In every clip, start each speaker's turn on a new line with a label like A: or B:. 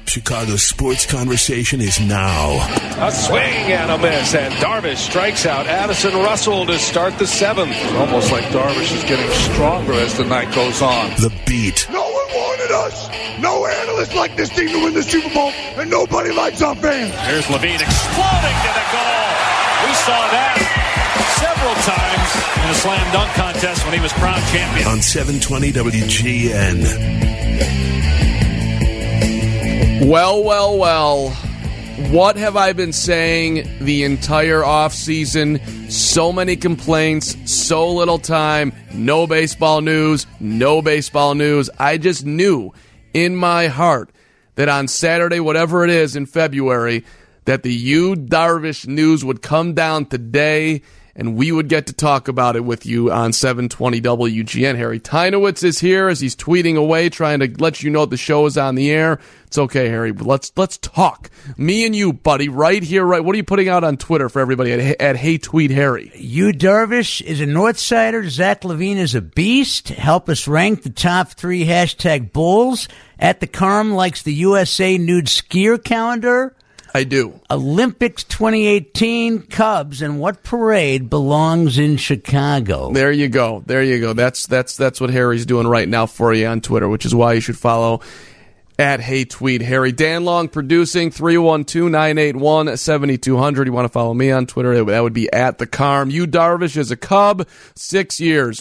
A: Chicago's sports conversation is now.
B: A swing and a miss, and Darvish strikes out Addison Russell to start the seventh.
C: It's almost like Darvish is getting stronger as the night goes on.
A: The Beat.
D: No one wanted us. No analyst liked this team to win the Super Bowl, and nobody likes our fans.
B: Here's Levine exploding to the goal. We saw that several times in a slam dunk contest when he was crowned champion.
A: On 720 WGN.
E: Well. What have I been saying the entire offseason? So many complaints, so little time, no baseball news. I just knew in my heart that on Saturday, whatever it is in February, that the Yu Darvish news would come down today, and we would get to talk about it with you on 720 WGN. Harry Teinowitz is here as he's tweeting away, trying to let you know the show is on the air. It's okay, Harry, but let's talk. Me and you, buddy, right here, right. What are you putting out on Twitter for everybody at Hey Tweet Harry?
F: Yu Darvish is a Northsider. Zach Levine is a beast. Help us rank the top 3 hashtag Bulls. At the Carm likes the USA nude skier calendar.
E: I do.
F: Olympics 2018, Cubs, and what parade belongs in Chicago?
E: There you go. That's what Harry's doing right now for you on Twitter, which is why you should follow at Hey Tweet Harry. Dan Long producing, 312-981-7200. You want to follow me on Twitter? That would be at the Carm. Yu Darvish is a Cub, 6 years,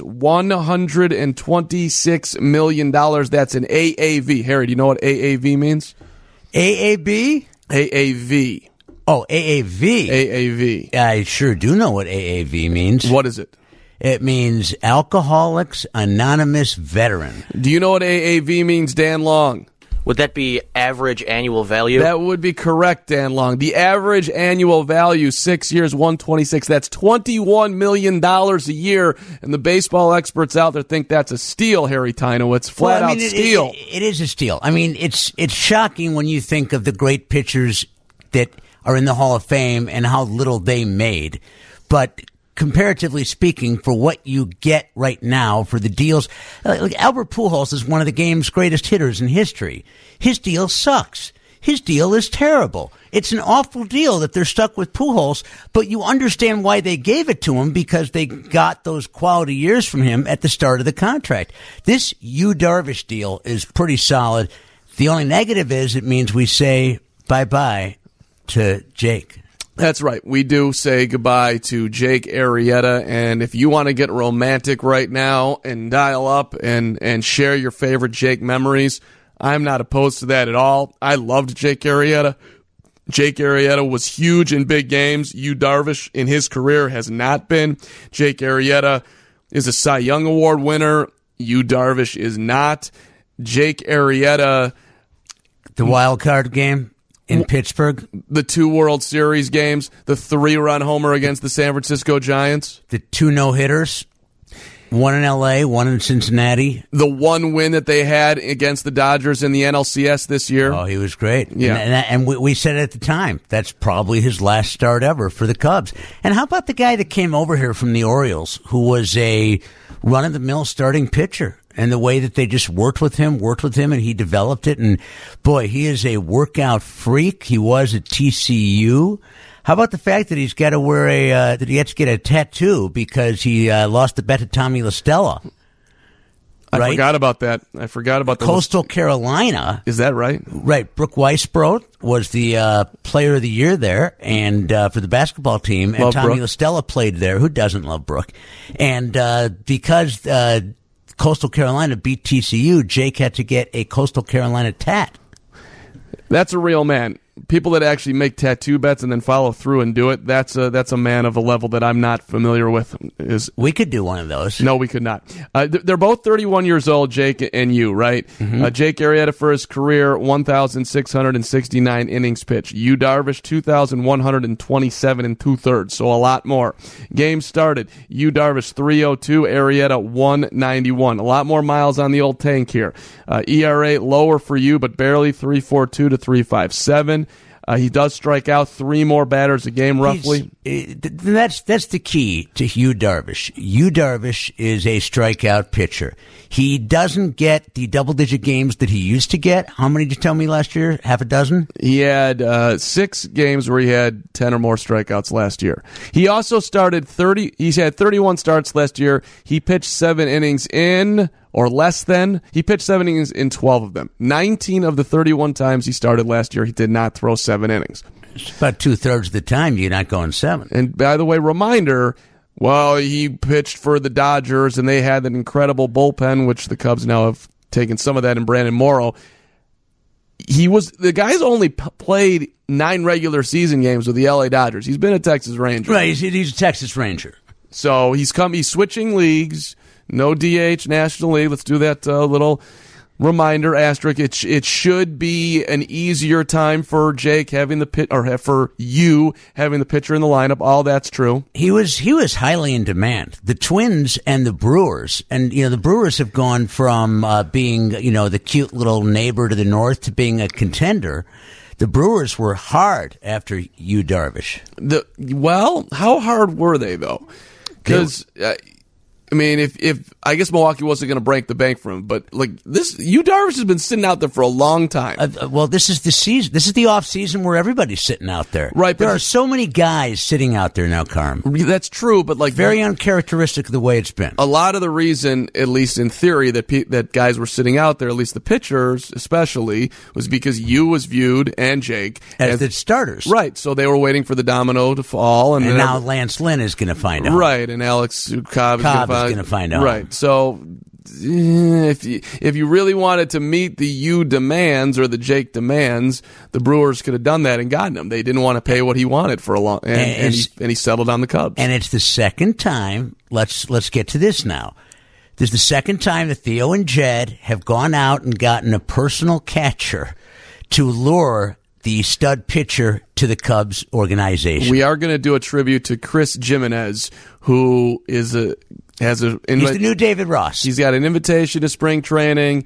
E: $126 million. That's an AAV. Harry, do you know what AAV means?
F: AAB?
E: AAV.
F: Oh, AAV.
E: AAV.
F: I sure do know what AAV means.
E: What is it?
F: It means Alcoholics Anonymous Veteran.
E: Do you know what AAV means, Dan Long?
G: Would that be average annual value?
E: That would be correct, Dan Long. The average annual value, 6 years, 126. That's $21 million a year, and the baseball experts out there think that's a steal, Harry Teinowitz. Flat out steal.
F: It is a steal. I mean, it's shocking when you think of the great pitchers that are in the Hall of Fame and how little they made. But comparatively speaking, for what you get right now for the deals, like Albert Pujols is one of the game's greatest hitters in history. His deal sucks. His deal is terrible. It's an awful deal that they're stuck with Pujols, but you understand why they gave it to him, because they got those quality years from him at the start of the contract. This Yu Darvish deal is pretty solid. The only negative is it means we say bye-bye to Jake.
E: That's right. We do say goodbye to Jake Arrieta, and if you want to get romantic right now and dial up and share your favorite Jake memories, I'm not opposed to that at all. I loved Jake Arrieta. Jake Arrieta was huge in big games. Yu Darvish in his career has not been. Jake Arrieta is a Cy Young Award winner. Yu Darvish is not. Jake Arrieta.
F: The wild card game in Pittsburgh.
E: The 2 World Series games. The 3-run homer against the San Francisco Giants.
F: The 2 no-hitters. One in L.A., one in Cincinnati.
E: The 1 win that they had against the Dodgers in the NLCS this year.
F: Oh, he was great.
E: Yeah.
F: And we said at the time, that's probably his last start ever for the Cubs. And how about the guy that came over here from the Orioles, who was a run-of-the-mill starting pitcher? And the way that they just worked with him, and he developed it. And, boy, he is a workout freak. He was at TCU. How about the fact that he's got to wear that he has to get a tattoo because he lost the bet to Tommy La Stella?
E: I forgot about that.
F: Coastal Carolina.
E: Is that right?
F: Right. Brooke Weisbrod was the player of the year there, and for the basketball team. And Tommy La Stella played there. Who doesn't love Brooke? And because Coastal Carolina beat TCU, Jake had to get a Coastal Carolina tat.
E: That's a real man. People that actually make tattoo bets and then follow through and do it, that's a man of a level that I'm not familiar with.
F: We could do one of those.
E: No, we could not. They're both 31 years old, Jake and you, right? Mm-hmm. Jake Arrieta for his career, 1,669 innings pitched. Yu Darvish, 2,127 2/3, so a lot more. Game started. Yu Darvish, 302, Arrieta, 191. A lot more miles on the old tank here. ERA lower for you, but barely 3.42 to 3.57. He does strike out 3 more batters a game, roughly.
F: That's the key to Yu Darvish. Yu Darvish is a strikeout pitcher. He doesn't get the double-digit games that he used to get. How many did you tell me last year? Half a dozen?
E: He had 6 games where he had 10 or more strikeouts last year. He also started 30. He's had 31 starts last year. He pitched 7 innings in, or less than. He pitched 7 innings in 12 of them. 19 of the 31 times he started last year, he did not throw 7 innings.
F: It's about 2/3 of the time you're not going 7.
E: And by the way, reminder, well, he pitched for the Dodgers, and they had an incredible bullpen, which the Cubs now have taken some of that in Brandon Morrow. The guy's only played 9 regular season games with the LA Dodgers. He's been a Texas Ranger.
F: Right, he's a Texas Ranger.
E: So he's switching leagues. No DH, National League. Let's do that little reminder, asterisk. It should be an easier time for Jake having the or for you having the pitcher in the lineup. All that's true.
F: He was highly in demand. The Twins and the Brewers, and the Brewers have gone from being the cute little neighbor to the north to being a contender. The Brewers were hard after Yu Darvish.
E: How hard were they though? Because if I guess Milwaukee wasn't going to break the bank for him, but Yu Darvish has been sitting out there for a long time.
F: This is the season. This is the off season where everybody's sitting out there.
E: Right,
F: there are so many guys sitting out there now, Carm.
E: That's true, but
F: very uncharacteristic of the way it's been.
E: A lot of the reason, at least in theory, that guys were sitting out there, at least the pitchers especially, was because Yu was viewed and Jake
F: as the starters.
E: Right, so they were waiting for the domino to fall, and
F: now Lance Lynn is going to find out.
E: Right, and Alex Cobb is
F: going to find out.
E: Right. So if you really wanted to meet the Yu demands or the Jake demands, the Brewers could have done that and gotten him. They didn't want to pay what he wanted for a long, and he settled on the Cubs.
F: And it's the second time. Let's get to this now. This is the second time that Theo and Jed have gone out and gotten a personal catcher to lure the stud pitcher to the Cubs organization.
E: We are going to do a tribute to Chris Jimenez, who he's the
F: new David Ross.
E: He's got an invitation to spring training.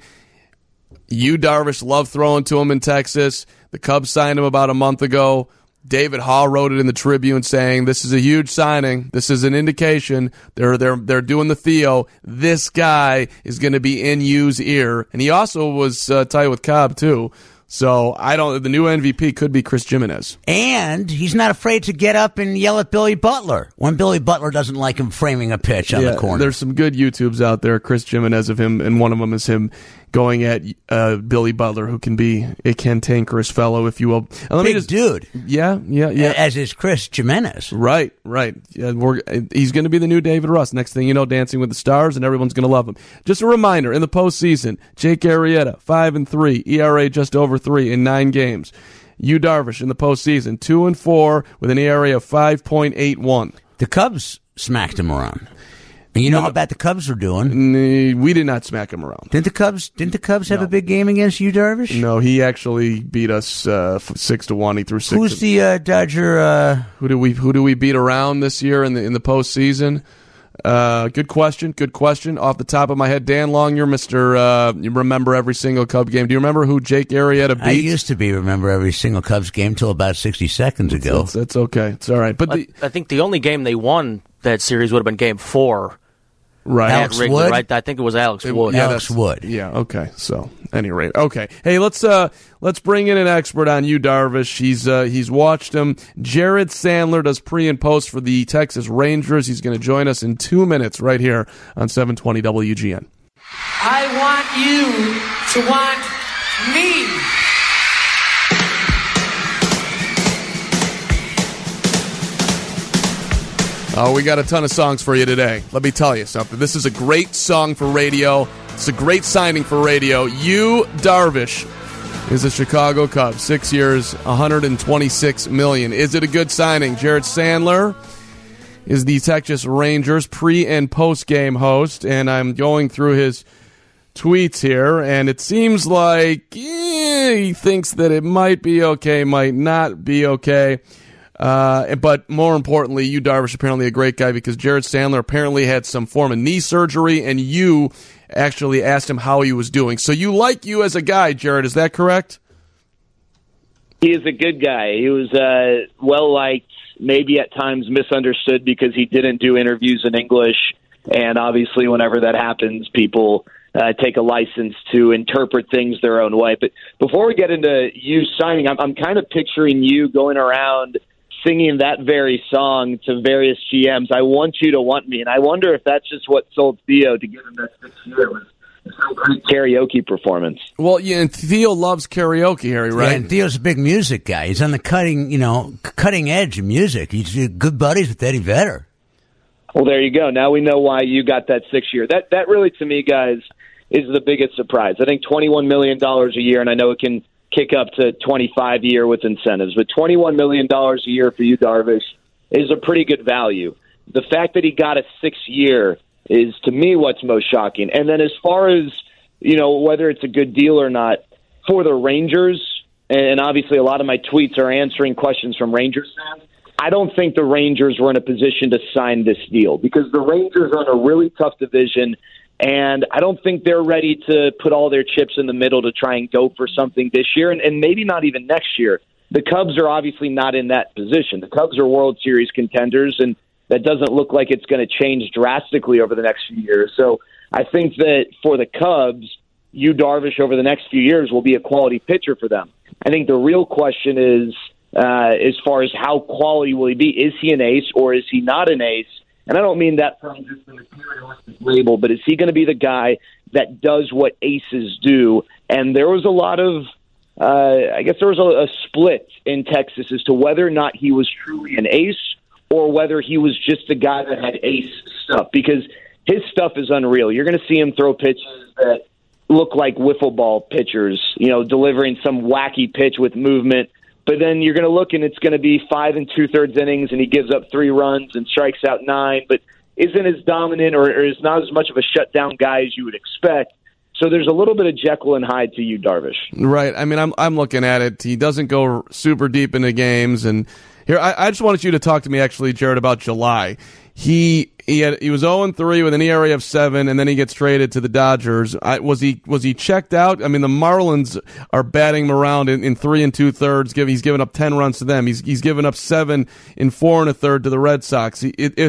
E: Yu Darvish loved throwing to him in Texas. The Cubs signed him about a month ago. David Hall wrote it in the Tribune saying, "This is a huge signing. This is an indication they're doing the Theo. This guy is going to be in Yu's ear." And he also was tied with Cobb too. So the new MVP could be Chris Jimenez.
F: And he's not afraid to get up and yell at Billy Butler when Billy Butler doesn't like him framing a pitch on the corner.
E: There's some good YouTubes out there, Chris Jimenez of him, and one of them is him going at Billy Butler, who can be a cantankerous fellow, if you will.
F: Big dude.
E: Yeah.
F: As is Chris Jimenez.
E: Right. Yeah, he's going to be the new David Ross. Next thing you know, Dancing with the Stars, and everyone's going to love him. Just a reminder, in the postseason, Jake Arrieta, 5-3, ERA just over 3 in 9 games. Yu Darvish in the postseason, 2-4 with an ERA of 5.81.
F: The Cubs smacked him around. And you know how bad the Cubs were doing.
E: We did not smack him around.
F: Didn't the Cubs have a big game against Yu Darvish?
E: No, he actually beat us 6-1. He threw 6.
F: Who's the Dodger?
E: Who do we beat around this year in the postseason? Good question. Off the top of my head, Dan Long, you're Mr. You remember every single Cub game. Do you remember who Jake Arrieta beat?
F: I used to remember every single Cubs game till about 60 seconds ago.
E: That's okay. It's all right. But
G: I think the only game they won that series would have been Game 4.
E: Right.
F: Alex Wood?
G: Right? I think it was Alex Wood.
F: Alex Wood.
E: Yeah, okay. So, any rate. Okay. Hey, let's bring in an expert on Yu Darvish. He's watched him. Jared Sandler does pre and post for the Texas Rangers. He's going to join us in 2 minutes right here on 720 WGN.
H: I want you to want me.
E: Oh, we got a ton of songs for you today. Let me tell you something. This is a great song for radio. It's a great signing for radio. Yu Darvish is a Chicago Cub. 6 years, $126 million. Is it a good signing? Jared Sandler is the Texas Rangers pre- and post-game host, and I'm going through his tweets here, and it seems like he thinks that it might be okay, might not be okay. But more importantly, Yu Darvish apparently a great guy because Jared Sandler apparently had some form of knee surgery, and Yu actually asked him how he was doing. So you like Yu as a guy, Jared, is that correct?
I: He is a good guy. He was well-liked, maybe at times misunderstood because he didn't do interviews in English. And obviously, whenever that happens, people take a license to interpret things their own way. But before we get into you signing, I'm kind of picturing you going around singing that very song to various GMs. I want you to want me. And I wonder if that's just what sold Theo to give him that 6th year. Was some great karaoke performance.
E: Well, yeah, and Theo loves karaoke, Harry, right?
F: Yeah, and Theo's a big music guy. He's on the cutting edge of music. He's good buddies with Eddie Vedder.
I: Well, there you go. Now we know why you got that 6th year. That really, to me, guys, is the biggest surprise. I think $21 million a year, and I know it can kick up to $25 a year with incentives, but $21 million a year for you, Darvish, is a pretty good value. The fact that he got a 6th year is, to me, what's most shocking. And then as far as, whether it's a good deal or not, for the Rangers, and obviously a lot of my tweets are answering questions from Rangers fans, I don't think the Rangers were in a position to sign this deal because the Rangers are in a really tough division, and I don't think they're ready to put all their chips in the middle to try and go for something this year, and maybe not even next year. The Cubs are obviously not in that position. The Cubs are World Series contenders, and that doesn't look like it's going to change drastically over the next few years. So I think that for the Cubs, Yu Darvish over the next few years will be a quality pitcher for them. I think the real question is, as far as how quality will he be, is he an ace or is he not an ace? And I don't mean that from just the materialistic label, but is he going to be the guy that does what aces do? And there was a lot of, there was a split in Texas as to whether or not he was truly an ace or whether he was just a guy that had ace stuff, because his stuff is unreal. You're going to see him throw pitches that look like wiffle ball pitchers, delivering some wacky pitch with movement. But then you're going to look and it's going to be 5 2/3 innings and he gives up 3 runs and strikes out 9, but isn't as dominant or is not as much of a shutdown guy as you would expect. So there's a little bit of Jekyll and Hyde to you, Darvish.
E: Right. I mean, I'm looking at it. He doesn't go super deep into games. And here, I just wanted you to talk to me, actually, Jared, about July. He was 0-3 with an ERA of 7, and then he gets traded to the Dodgers. Was he checked out? I mean, the Marlins are batting him around in 3 2/3. He's given up 10 runs to them. He's given up 7 in 4 1/3 to the Red Sox.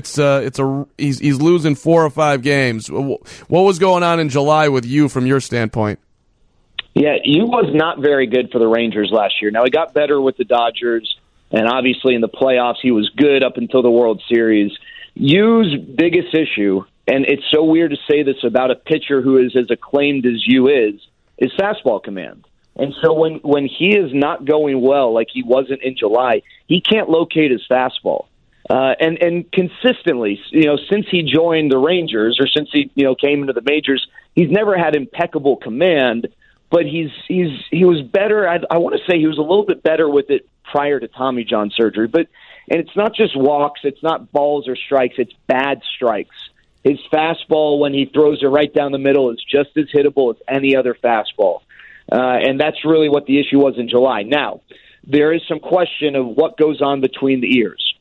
E: He's losing 4 or 5 games. What was going on in July with you from your standpoint?
I: Yeah, Yu was not very good for the Rangers last year. Now he got better with the Dodgers, and obviously in the playoffs he was good up until the World Series. Yu's biggest issue, and it's so weird to say this about a pitcher who is as acclaimed as Yu is fastball command. And so when he is not going well, like he wasn't in July, he can't locate his fastball. And consistently, since he joined the Rangers or since he came into the majors, he's never had impeccable command. But he was better. I want to say he was a little bit better with it prior to Tommy John surgery. And it's not just walks, it's not balls or strikes, it's bad strikes. His fastball, when he throws it right down the middle, is just as hittable as any other fastball. And that's really what the issue was in July. Now, there is some question of what goes on between the ears.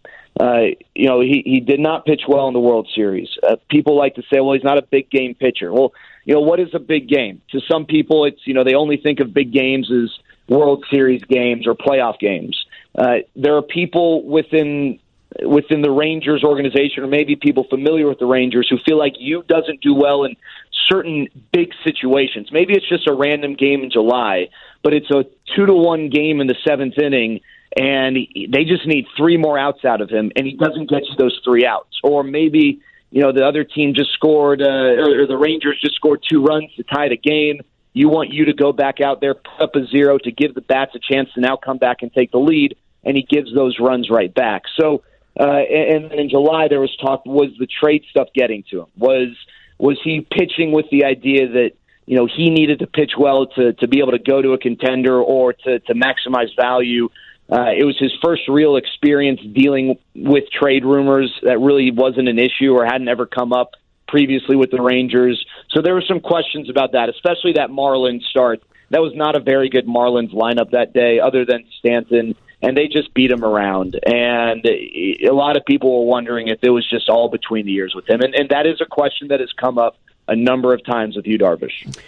I: He did not pitch well in the World Series. People like to say, well, he's not a big game pitcher. Well, what is a big game? To some people, it's, they only think of big games as World Series games or playoff games. There are people within the Rangers organization, or maybe people familiar with the Rangers, who feel like Yu doesn't do well in certain big situations. Maybe it's just a random game in July, but it's a 2-1 game in the 7th inning, and they just need 3 more outs out of him, and he doesn't get you those 3 outs. Or maybe the other team just scored, or the Rangers just scored 2 runs to tie the game. You want Yu to go back out there, put up a 0 to give the bats a chance to now come back and take the lead, and he gives those runs right back. So, and in July there was talk: was the trade stuff getting to him? Was he pitching with the idea that he needed to pitch well to be able to go to a contender or to maximize value? It was his first real experience dealing with trade rumors that really wasn't an issue or hadn't ever come up previously with the Rangers. So there were some questions about that, especially that Marlins start. That was not a very good Marlins lineup that day other than Stanton, and they just beat him around. And a lot of people were wondering if it was just all between the ears with him. And that is a question that has come up a number of times with Yu Darvish.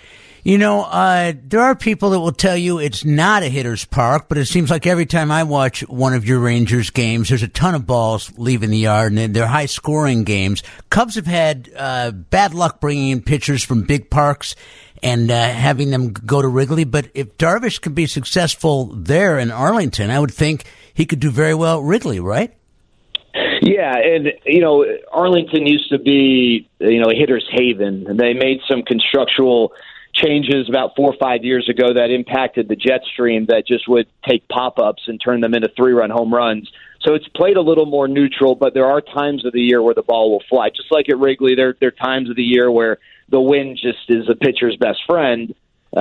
F: There are people that will tell you it's not a hitter's park, but it seems like every time I watch one of your Rangers games, there's a ton of balls leaving the yard, and they're high-scoring games. Cubs have had bad luck bringing in pitchers from big parks and having them go to Wrigley, but if Darvish can be successful there in Arlington, I would think he could do very well at Wrigley, right?
I: Yeah, and, Arlington used to be, a hitter's haven. And they made some constructural changes about 4 or 5 years ago that impacted the jet stream that just would take pop-ups and turn them into 3-run home runs. So it's played a little more neutral, but there are times of the year where the ball will fly. Just like at Wrigley, there are times of the year where the wind just is a pitcher's best friend.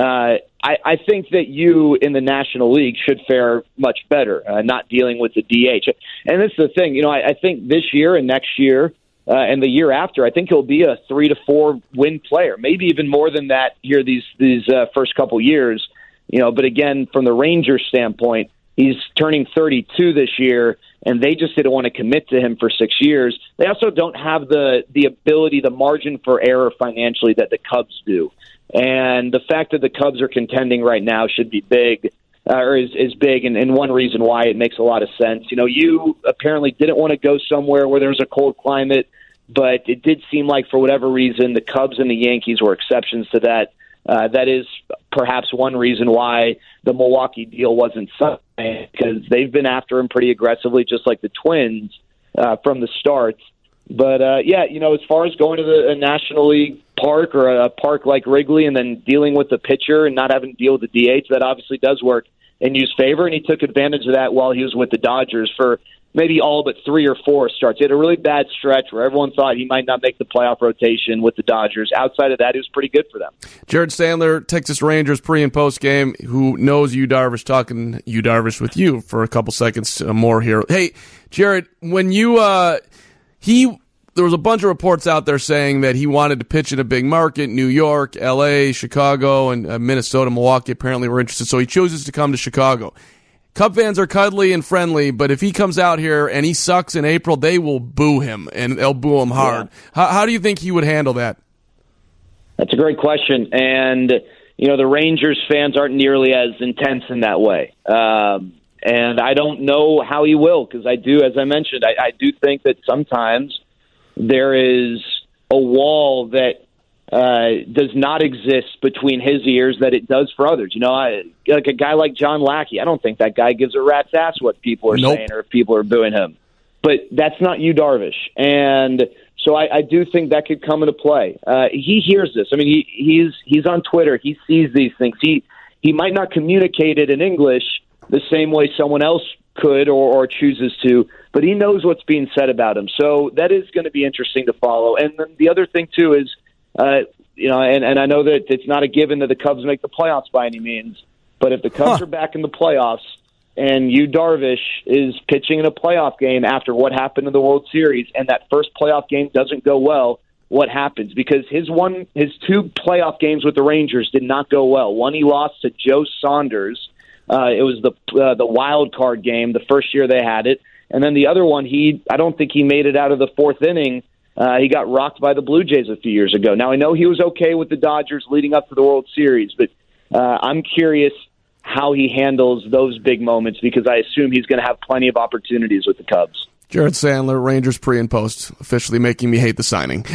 I: I think that you in the National League should fare much better, not dealing with the DH. And this is the thing, I think this year and next year and the year after, I think he'll be a 3 to 4 win player, maybe even more than that here these first couple years. But again, from the Rangers standpoint, he's turning 32 this year, and they just didn't want to commit to him for 6 years. They also don't have the ability, the margin for error financially that the Cubs do. And the fact that the Cubs are contending right now should be big, or is big, and one reason why it makes a lot of sense. You apparently didn't want to go somewhere where there's a cold climate, but it did seem like for whatever reason the Cubs and the Yankees were exceptions to that. That is perhaps one reason why the Milwaukee deal wasn't signed, because they've been after him pretty aggressively, just like the Twins from the start. But, as far as going to a National League park or a park like Wrigley and then dealing with the pitcher and not having to deal with the DH, that obviously does work in Yu's favor, and he took advantage of that while he was with the Dodgers for maybe all but 3 or 4 starts. He had a really bad stretch where everyone thought he might not make the playoff rotation with the Dodgers. Outside of that, it was pretty good for them.
E: Jared Sandler, Texas Rangers pre- and post-game, who knows Yu Darvish, talking Yu Darvish with you for a couple seconds more here. Hey, Jared, when you there was a bunch of reports out there saying that he wanted to pitch in a big market, New York, L.A., Chicago, and Minnesota, Milwaukee apparently were interested, so he chooses to come to Chicago. Cub fans are cuddly and friendly, but if he comes out here and he sucks in April, they will boo him, and they'll boo him hard. Yeah. How do you think he would handle that?
I: That's a great question, and the Rangers fans aren't nearly as intense in that way. And I don't know how he will, because I do, as I mentioned, I do think that sometimes there is a wall that does not exist between his ears that it does for others. Like a guy like John Lackey, I don't think that guy gives a rat's ass what people are saying or if people are booing him. But that's not Yu Darvish. And so I do think that could come into play. He hears this. I mean, he's on Twitter. He sees these things. He might not communicate it in English the same way someone else could or chooses to, but he knows what's being said about him. So that is going to be interesting to follow. And then the other thing, too, is, and I know that it's not a given that the Cubs make the playoffs by any means, but if the Cubs are back in the playoffs and Yu Darvish is pitching in a playoff game after what happened in the World Series, and that first playoff game doesn't go well, what happens? Because his 2 playoff games with the Rangers did not go well. One, he lost to Joe Saunders. It was the wild card game, the first year they had it. And then the other one, I don't think he made it out of the 4th inning. He got rocked by the Blue Jays a few years ago. Now, I know he was okay with the Dodgers leading up to the World Series, but I'm curious how he handles those big moments, because I assume he's going to have plenty of opportunities with the Cubs.
E: Jared Sandler, Rangers pre and post, officially making me hate the signing.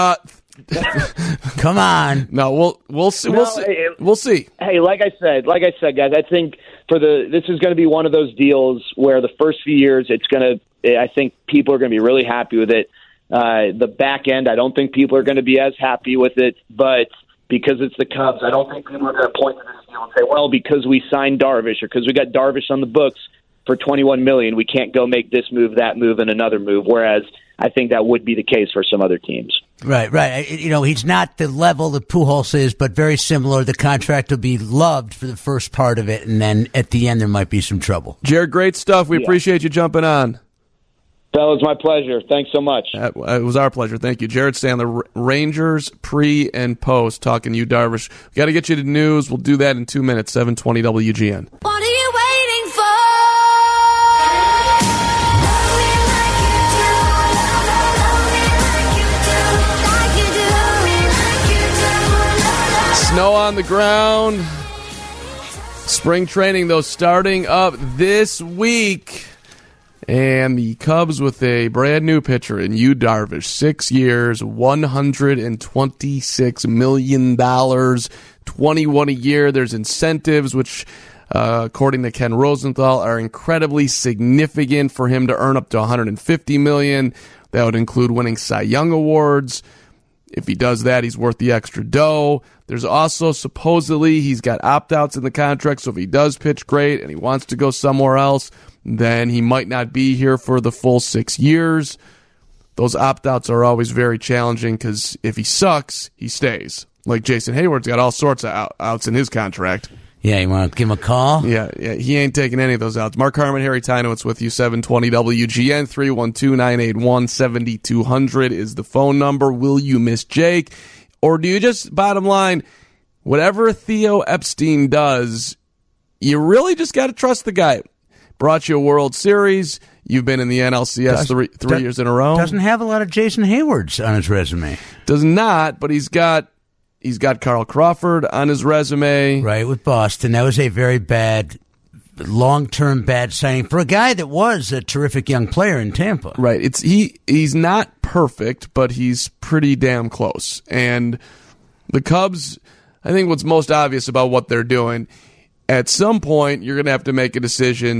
F: Come on.
E: No, we'll see. We'll see.
I: Hey, like I said, guys, I think this is going to be one of those deals where the first few years I think people are going to be really happy with it. The back end, I don't think people are going to be as happy with it, but because it's the Cubs, I don't think people are going to point to this deal and say, well, because we signed Darvish or because we got Darvish on the books for $21 million, we can't go make this move, that move, and another move, whereas I think that would be the case for some other teams.
F: Right. He's not the level that Pujols is, but very similar. The contract will be loved for the first part of it, and then at the end there might be some trouble.
E: Jared, great stuff. We appreciate you jumping on.
I: Fellas, my pleasure. Thanks so much.
E: It was our pleasure. Thank you. Jared Sandler, Rangers pre and post, talking to Yu Darvish. We got to get you to news. We'll do that in 2 minutes, 720 WGN.
J: What are you waiting for?
E: Snow on the ground. Spring training, though, starting up this week. And the Cubs with a brand new pitcher in Yu Darvish. 6 years, $126 million, 21 a year. There's incentives, which, according to Ken Rosenthal, are incredibly significant for him to earn up to $150 million. That would include winning Cy Young awards. If he does that, he's worth the extra dough. There's also supposedly he's got opt-outs in the contract, so if he does pitch great and he wants to go somewhere else, then he might not be here for the full 6 years. Those opt-outs are always very challenging because if he sucks, he stays. Like Jason Hayward's got all sorts of outs in his contract.
F: Yeah, you want to give him a call?
E: Yeah, he ain't taking any of those outs. Mark Harmon, Harry Tynowitz with you, 720 WGN, 312-981-7200 is the phone number. Will you miss Jake? Or do you just, bottom line, whatever Theo Epstein does, you really just got to trust the guy. Brought you a World Series. You've been in the NLCS three years in a row.
F: Doesn't have a lot of Jason Haywards on his resume.
E: Does not, but he's got Carl Crawford on his resume.
F: Right, with Boston. That was a very bad, long-term bad signing for a guy that was a terrific young player in Tampa.
E: Right. He's not perfect, but he's pretty damn close. And the Cubs, I think what's most obvious about what they're doing, at some point you're going to have to make a decision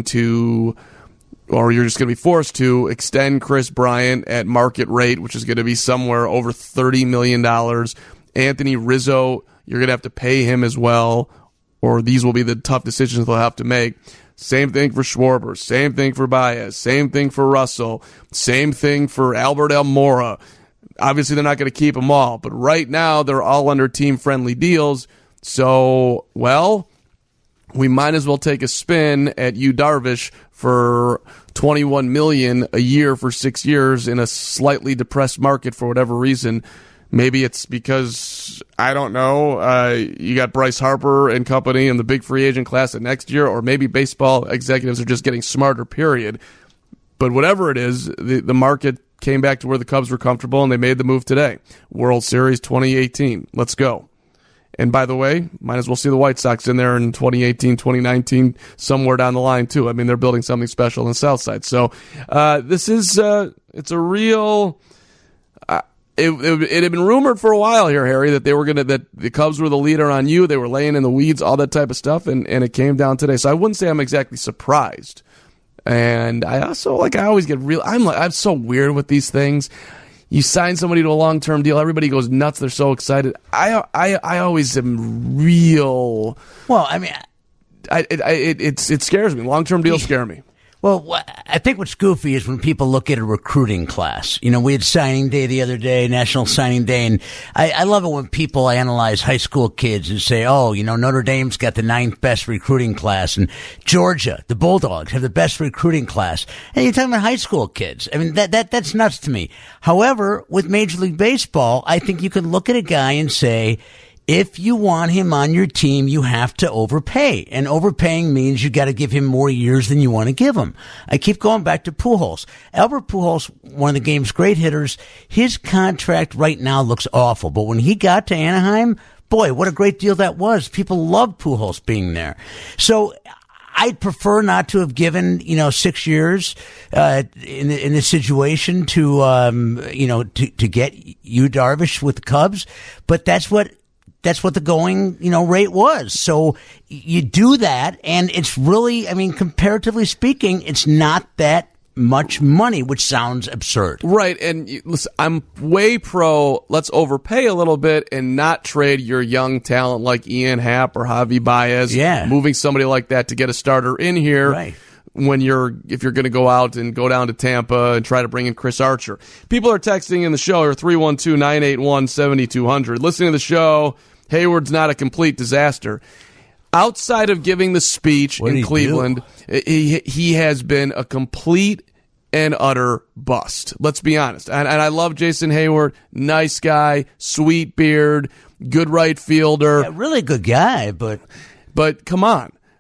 E: or you're just going to be forced to extend Chris Bryant at market rate, which is going to be somewhere over $30 million. Anthony Rizzo, you're going to have to pay him as well, or these will be the tough decisions they'll have to make. Same thing for Schwarber, same thing for Baez, same thing for Russell, same thing for Albert Almora. Obviously, they're not going to keep them all, but right now they're all under team-friendly deals. So, well, we might as well take a spin at Yu Darvish for $21 million a year for 6 years in a slightly depressed market for whatever reason. Maybe it's because, I don't know, you got Bryce Harper and company in the big free agent class of next year, or maybe baseball executives are just getting smarter, period. But whatever it is, the market came back to where the Cubs were comfortable, and they made the move today. World Series 2018. Let's go. And by the way, might as well see the White Sox in there in 2018, 2019, somewhere down the line, too. I mean, they're building something special in the South Side. So this is, it's a real... It had been rumored for a while here, Harry, that that the Cubs were the leader on you. They were laying in the weeds, all that type of stuff, and it came down today. So I wouldn't say I'm exactly surprised. And I also, I always get I'm so weird with these things. You sign somebody to a long-term deal, everybody goes nuts. They're so excited. I always am real.
F: Well, I mean,
E: it scares me. Long-term deals scare me.
F: Well, I think what's goofy is when people look at a recruiting class. You know, we had signing day the other day, National Signing Day, and I love it when people analyze high school kids and say, oh, you know, Notre Dame's got the 9th best recruiting class, and Georgia, the Bulldogs, have the best recruiting class. And you're talking about high school kids. I mean, that's nuts to me. However, with Major League Baseball, I think you can look at a guy and say, if you want him on your team, you have to overpay. And overpaying means you got to give him more years than you want to give him. I keep going back to Pujols. Albert Pujols, one of the game's great hitters, his contract right now looks awful. But when he got to Anaheim, boy, what a great deal that was. People loved Pujols being there. So I'd prefer not to have given, 6 years in this situation to get Yu Darvish with the Cubs. But that's what the going, rate was. So you do that, and it's really, comparatively speaking, it's not that much money, which sounds absurd.
E: Right, and listen, I'm way pro, let's overpay a little bit and not trade your young talent like Ian Happ or Javi Baez.
F: Yeah.
E: Moving somebody like that to get a starter in here.
F: Right.
E: If you're going to go out and go down to Tampa and try to bring in Chris Archer. People are texting in the show, or 312-981-7200. Listening to the show, Hayward's not a complete disaster. Outside of giving the speech in Cleveland, he has been a complete and utter bust. Let's be honest. And I love Jason Hayward. Nice guy, sweet beard, good right fielder.
F: Yeah, really good guy, but
E: come on.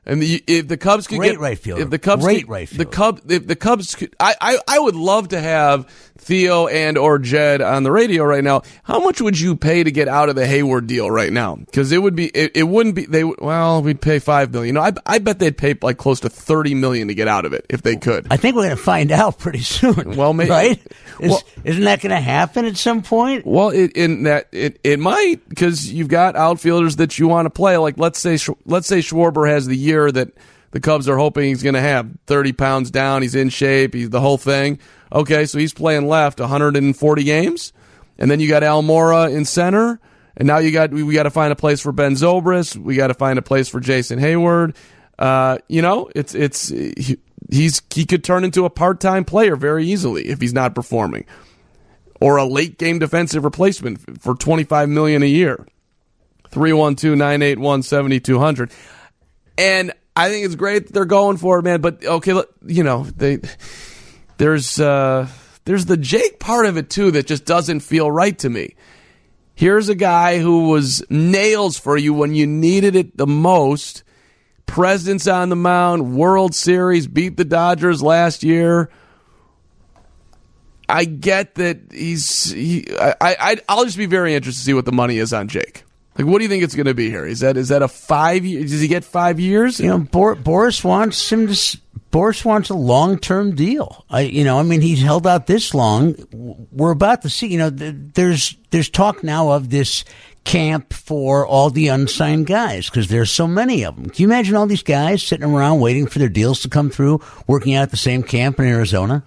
E: And if the Cubs could
F: Great right fielder.
E: if the Cubs
F: Great
E: could,
F: right
E: the
F: fielder.
E: if the Cubs could, I would love to have Theo and or Jed on the radio right now. How much would you pay to get out of the Hayward deal right now? Because it would be, it wouldn't be. We'd pay $5 million. I bet they'd pay like close to $30 million to get out of it if they could.
F: I think we're going to find out pretty soon.
E: Well, maybe,
F: right?
E: Well,
F: isn't that going to happen at some point?
E: Well, it might, because you've got outfielders that you want to play. Like let's say Schwarber has the year that the Cubs are hoping he's going to have. 30 pounds down, he's in shape, he's the whole thing. Okay, so he's playing left 140 games, and then you got Almora in center, and now we got to find a place for Ben Zobrist. We got to find a place for Jason Hayward. He could turn into a part-time player very easily if he's not performing, or a late-game defensive replacement for $25 million a year. 312-981-7200. And I think it's great that they're going for it, man. But okay, there's the Jake part of it too that just doesn't feel right to me. Here's a guy who was nails for you when you needed it the most. Presence on the mound, World Series, beat the Dodgers last year. I get that I'll just be very interested to see what the money is on Jake. Like, what do you think it's going to be here? Is that a 5 year? Does he get 5 years?
F: Boris wants him to. Boris wants a long-term deal. He's held out this long. We're about to see. There's talk now of this camp for all the unsigned guys because there's so many of them. Can you imagine all these guys sitting around waiting for their deals to come through, working out at the same camp in Arizona?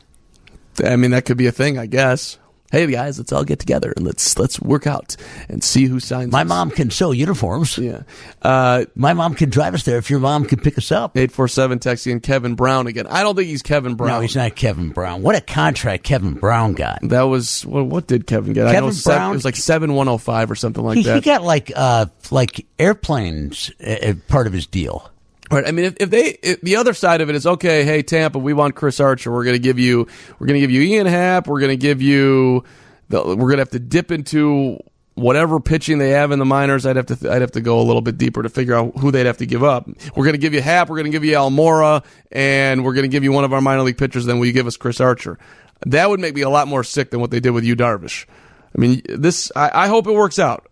E: I mean, that could be a thing, I guess. Hey guys, let's all get together and let's work out and see who signs.
F: My mom can sew uniforms.
E: Yeah,
F: my mom can drive us there if your mom can pick us up.
E: 847 texting Kevin Brown again. I don't think he's Kevin Brown.
F: No, he's not Kevin Brown. What a contract Kevin Brown got.
E: That was what did Kevin get?
F: Kevin
E: Brown, it was like 7,105 or something like that.
F: He got like airplanes part of his deal.
E: Right. I mean, if the other side of it is, okay, hey Tampa, we want Chris Archer. We're going to give you Ian Happ. We're going to have to dip into whatever pitching they have in the minors. I'd have to go a little bit deeper to figure out who they'd have to give up. We're going to give you Happ. We're going to give you Almora, and we're going to give you one of our minor league pitchers. Then will you give us Chris Archer? That would make me a lot more sick than what they did with Yu Darvish. I mean, I hope it works out.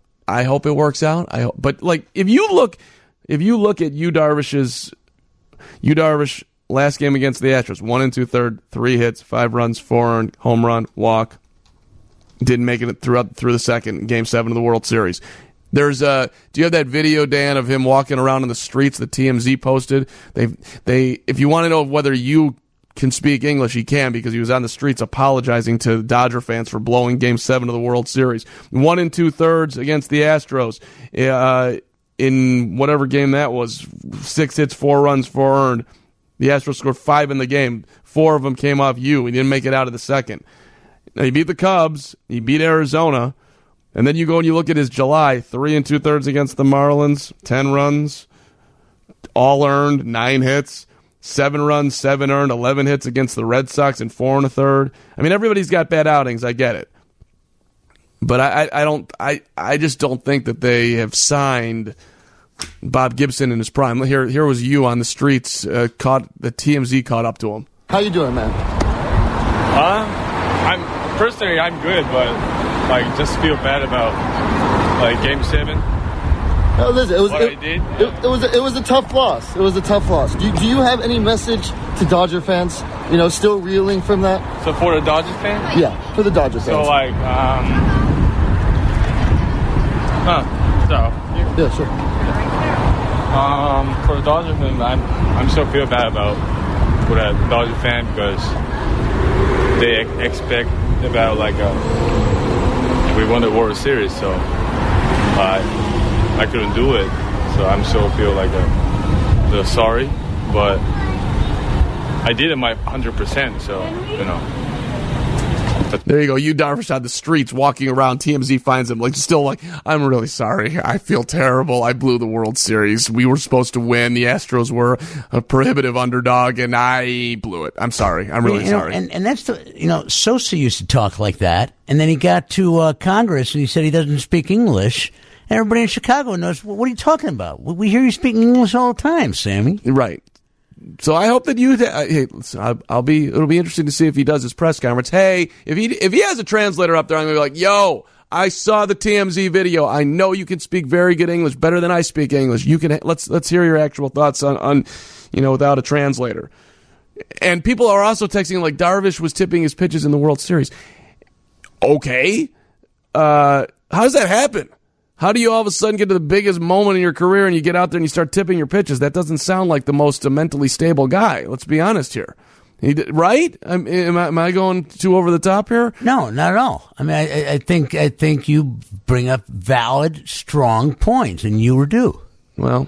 E: But like if you look at Yu Darvish last game against the Astros, 1 2/3, 3 hits, 5 runs, 4 earned, home run, walk. Didn't make it through the second, Game 7 of the World Series. Do you have that video, Dan, of him walking around in the streets that TMZ posted? If you want to know whether you can speak English, he can, because he was on the streets apologizing to Dodger fans for blowing Game 7 of the World Series. 1 2/3 against the Astros. In whatever game that was, 6 hits, 4 runs, 4 earned. The Astros scored 5 in the game. 4 of them came off you. He didn't make it out of the second. Now, he beat the Cubs. He beat Arizona. And then you go and you look at his July, 3 2/3 against the Marlins, 10 runs, all earned, 9 hits, 7 runs, 7 earned, 11 hits against the Red Sox in 4 1/3. I mean, everybody's got bad outings. I get it. But I just don't think that they have signed Bob Gibson in his prime. Here was you on the streets, the TMZ caught up to him.
J: How you doing, man?
K: I'm good, but just feel bad about Game 7.
J: No, listen, it was a tough loss. It was a tough loss. Do you have any message to Dodger fans? Still reeling from that.
K: So for the Dodger fans?
J: Yeah, for the Dodger fans.
K: So
J: Yeah, sure.
K: For the Dodger fan, I'm still feel bad about for that Dodger fan because they expect about we won the World Series, so I couldn't do it. So I'm still feel they're sorry, but I did it my 100%. So
E: There you go. Yu Darvish on the streets walking around. TMZ finds him I'm really sorry. I feel terrible. I blew the World Series. We were supposed to win. The Astros were a prohibitive underdog, and I blew it. I'm sorry. I'm really sorry.
F: And that's Sosa used to talk like that, and then he got to Congress and he said he doesn't speak English. And everybody in Chicago knows, what are you talking about? We hear you speaking English all the time, Sammy.
E: Right. So I hope that you. Hey, listen, it'll be interesting to see if he does his press conference. Hey, if he has a translator up there, I'm gonna be like, yo, I saw the TMZ video. I know you can speak very good English, better than I speak English. You can let's hear your actual thoughts on without a translator. And people are also texting like Darvish was tipping his pitches in the World Series. Okay, how does that happen? How do you all of a sudden get to the biggest moment in your career and you get out there and you start tipping your pitches? That doesn't sound like the most mentally stable guy. Let's be honest here. Right? Am I going too over the top here?
F: No, not at all. I mean, I think you bring up valid, strong points, and you were due.
E: Well,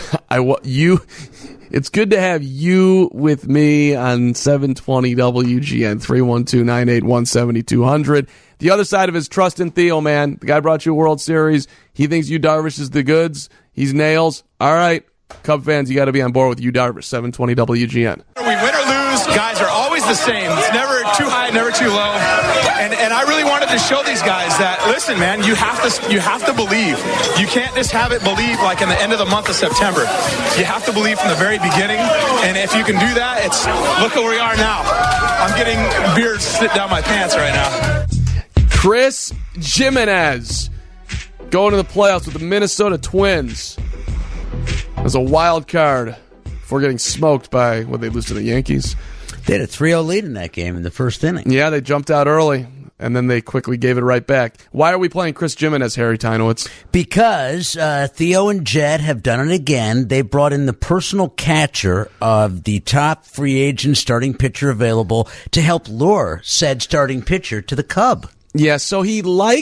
E: it's good to have you with me on 720 WGN 312-981-7200. The other side of his trust in Theo, man. The guy brought you a World Series. He thinks Yu Darvish is the goods. He's nails. All right, Cub fans, you got to be on board with Yu Darvish. 720 WGN.
L: We win or lose, guys are always the same. It's never too high, never too low. And I really wanted to show these guys that, listen, man, you have to believe. You can't just have it believe like in the end of the month of September. You have to believe from the very beginning. And if you can do that, look at where we are now. I'm getting beer sit down my pants right now.
E: Chris Gimenez going to the playoffs with the Minnesota Twins as a wild card before getting smoked by, they lose to the Yankees?
F: They had a 3-0 lead in that game in the first inning.
E: Yeah, they jumped out early, and then they quickly gave it right back. Why are we playing Chris Gimenez, Harry Tynowitz?
F: Because Theo and Jed have done it again. They brought in the personal catcher of the top free agent starting pitcher available to help lure said starting pitcher to the Cub.
E: Yeah, so Yu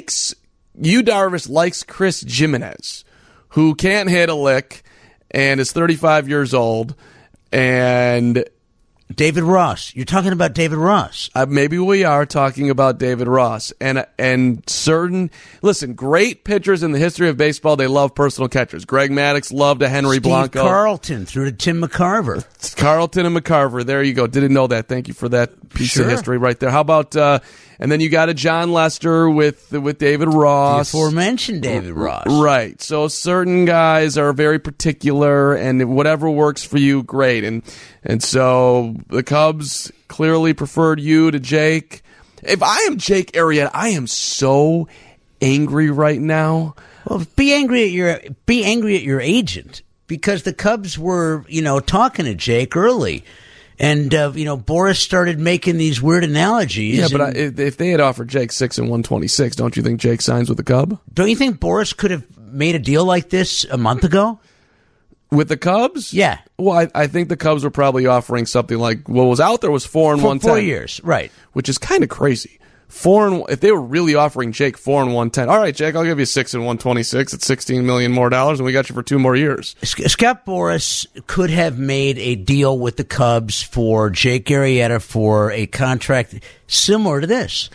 E: Darvish likes Chris Gimenez, who can't hit a lick and is 35 years old, and
F: David Ross. You're talking about David Ross.
E: Maybe we are talking about David Ross. And certain, listen, great pitchers in the history of baseball, they love personal catchers. Greg Maddux loved a Henry Blanco.
F: Steve Carlton through to Tim McCarver.
E: Carlton and McCarver. There you go. Didn't know that. Thank you for that piece of history right there. How about, and then you got a John Lester with David Ross.
F: The aforementioned David Ross.
E: Right. So certain guys are very particular, and whatever works for you, great. And so the Cubs clearly preferred you to Jake. If I am Jake Arrieta, I am so angry right now.
F: Well, be angry at your agent, because the Cubs were, talking to Jake early. And, Boris started making these weird analogies.
E: Yeah, but if they had offered Jake 6 and 126, don't you think Jake signs with the Cub?
F: Don't you think Boris could have made a deal like this a month ago?
E: With the Cubs?
F: Yeah.
E: Well, I think the Cubs were probably offering something like what was out there was 4 and 110.
F: 4 years, right.
E: Which is kind of crazy. If they were really offering Jake 4 and 110, all right, Jake, I'll give you 6 and 126 at $16 million more, and we got you for 2 more years.
F: Scott Boras could have made a deal with the Cubs for Jake Arrieta for a contract similar to this.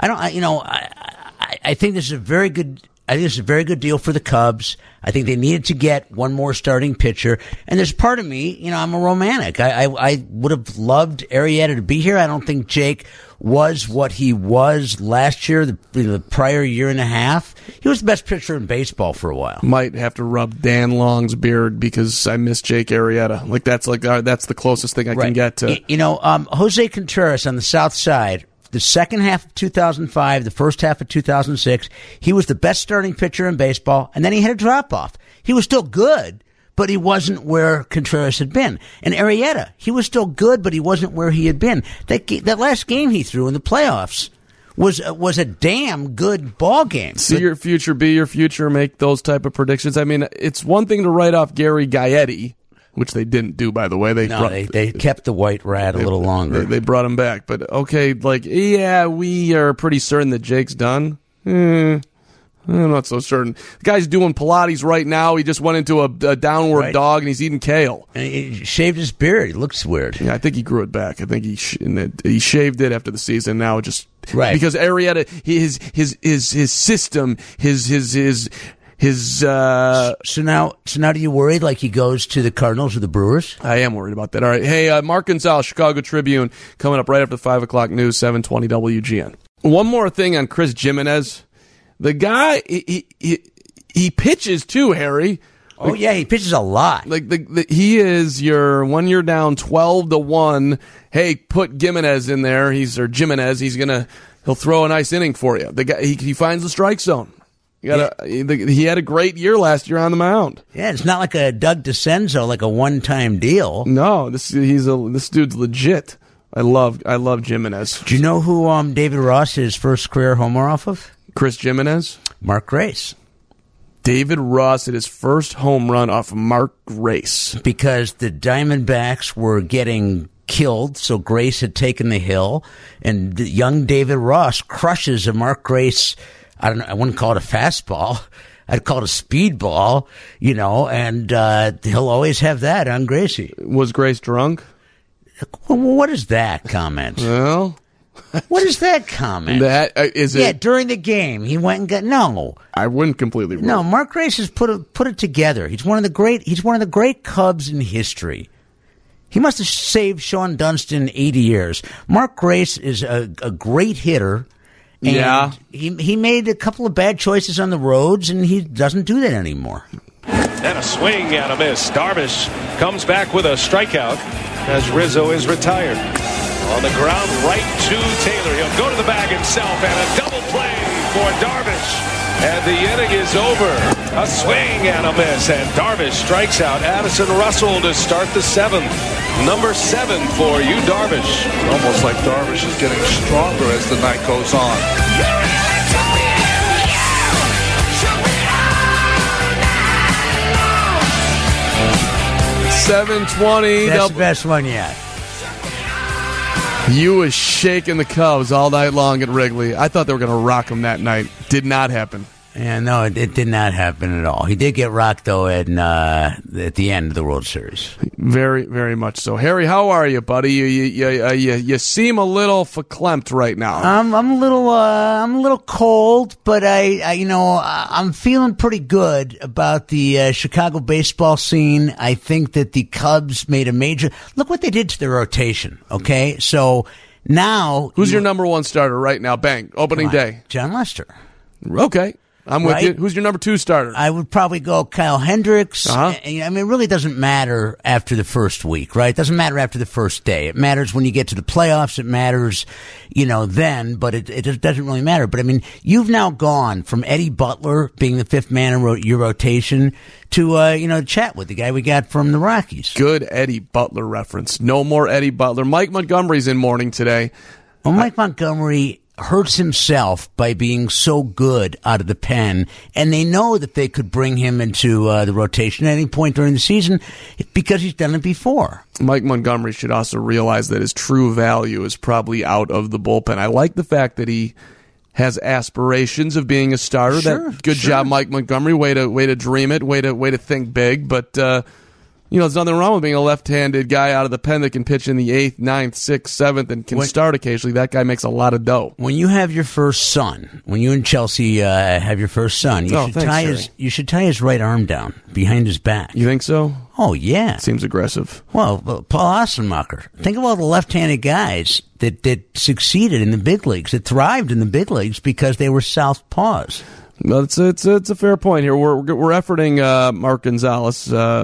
F: I think this is a very good. I think it's a very good deal for the Cubs. I think they needed to get one more starting pitcher. And there's part of me, I'm a romantic. I would have loved Arrieta to be here. I don't think Jake was what he was last year, the prior year and a half. He was the best pitcher in baseball for a while.
E: Might have to rub Dan Long's beard because I miss Jake Arrieta. That's the closest thing I can get to.
F: Jose Contreras on the South Side, the second half of 2005, the first half of 2006, he was the best starting pitcher in baseball, and then he had a drop-off. He was still good, but he wasn't where Contreras had been. And Arrieta, he was still good, but he wasn't where he had been. That last game he threw in the playoffs was a damn good ball game.
E: See your future, be your future, make those type of predictions. I mean, it's one thing to write off Gary Gaetti, which they didn't do, by the way.
F: They kept the white rat a little longer.
E: They brought him back. But, okay, we are pretty certain that Jake's done. I'm not so certain. The guy's doing Pilates right now. He just went into a downward dog, and he's eating kale.
F: And he shaved his beard. He looks weird.
E: Yeah, I think he grew it back. I think he shaved it after the season. Now it just...
F: Right.
E: Because Arrieta, his system,
F: So now do you worry like he goes to the Cardinals or the Brewers?
E: I am worried about that. All right. Hey, Mark Gonzalez, Chicago Tribune, coming up right after the 5 o'clock news, 720 WGN. One more thing on Chris Gimenez. The guy, he pitches too, Harry.
F: Oh, yeah, he pitches a lot.
E: Like he is your 1 year down 12-1. Hey, put Jimenez in there. He'll throw a nice inning for you. The guy he finds the strike zone. He had a great year last year on the mound.
F: Yeah, it's not like a Doug DeCenzo, like a one-time deal.
E: No, this dude's legit. I love Jimenez.
F: Do you know who David Ross his first career homer off of?
E: Chris Jimenez?
F: Mark Grace.
E: David Ross hit his first home run off of Mark Grace. Because
F: the Diamondbacks were getting killed, so Grace had taken the hill, and young David Ross crushes a Mark Grace, I wouldn't call it a fastball, I'd call it a speedball, and he'll always have that on Gracie.
E: Was Grace drunk?
F: What is that comment?
E: Well...
F: What is that comment?
E: Yeah,
F: during the game, he went and got no.
E: I wouldn't completely.
F: No, Mark Grace has put it together. He's one of the great Cubs in history. He must have saved Sean Dunston 80 years. Mark Grace is a great hitter. And
E: yeah,
F: he made a couple of bad choices on the roads, and he doesn't do that anymore.
M: And a swing and a miss. Darvish comes back with a strikeout as Rizzo is retired. On the ground, right to Taylor. He'll go to the bag himself, and a double play for Darvish. And the inning is over. A swing and a miss, and Darvish strikes out Addison Russell to start the seventh. Number 7 for you, Darvish.
C: Almost like Darvish is getting stronger as the night goes on.
E: 7:20.
F: That's the best one yet.
E: You was shaking the Cubs all night long at Wrigley. I thought they were going to rock them that night. Did not happen.
F: Yeah, no, it did not happen at all. He did get rocked, though, at the end of the World Series.
E: Very, very much so. Harry, how are you, buddy? You seem a little verklempt right now.
F: I'm a little cold, but I'm feeling pretty good about the Chicago baseball scene. I think that the Cubs made a major look what they did to their rotation. Okay, so now
E: who's your number 1 starter right now? Bang, opening day.
F: John Lester.
E: Okay. I'm with you. Who's your number 2 starter?
F: I would probably go Kyle Hendricks.
E: Uh-huh.
F: I mean, it really doesn't matter after the first week, right? It doesn't matter after the first day. It matters when you get to the playoffs. It matters, then, but it doesn't really matter. But, I mean, you've now gone from Eddie Butler being the 5th man in your rotation to, chat with the guy we got from the Rockies.
E: Good Eddie Butler reference. No more Eddie Butler. Mike Montgomery's in morning today.
F: Well, Mike Montgomery hurts himself by being so good out of the pen, and they know that they could bring him into the rotation at any point during the season because he's done it before.
E: Mike Montgomery should also realize that his true value is probably out of the bullpen. I like the fact that he has aspirations of being a starter.
F: Sure,
E: good job, Mike Montgomery. Way to dream it. Way to think big. But there's nothing wrong with being a left-handed guy out of the pen that can pitch in the 8th, 9th, 6th, 7th, and can start occasionally. That guy makes a lot of dough.
F: When you have your first son, when you and Chelsea have your first son, you should tie his right arm down behind his back.
E: You think so?
F: Oh, yeah.
E: Seems aggressive.
F: Well, Paul Ossenmacher. Think of all the left-handed guys that succeeded in the big leagues, that thrived in the big leagues because they were southpaws.
E: Well, it's a fair point here. We're efforting Mark Gonzalez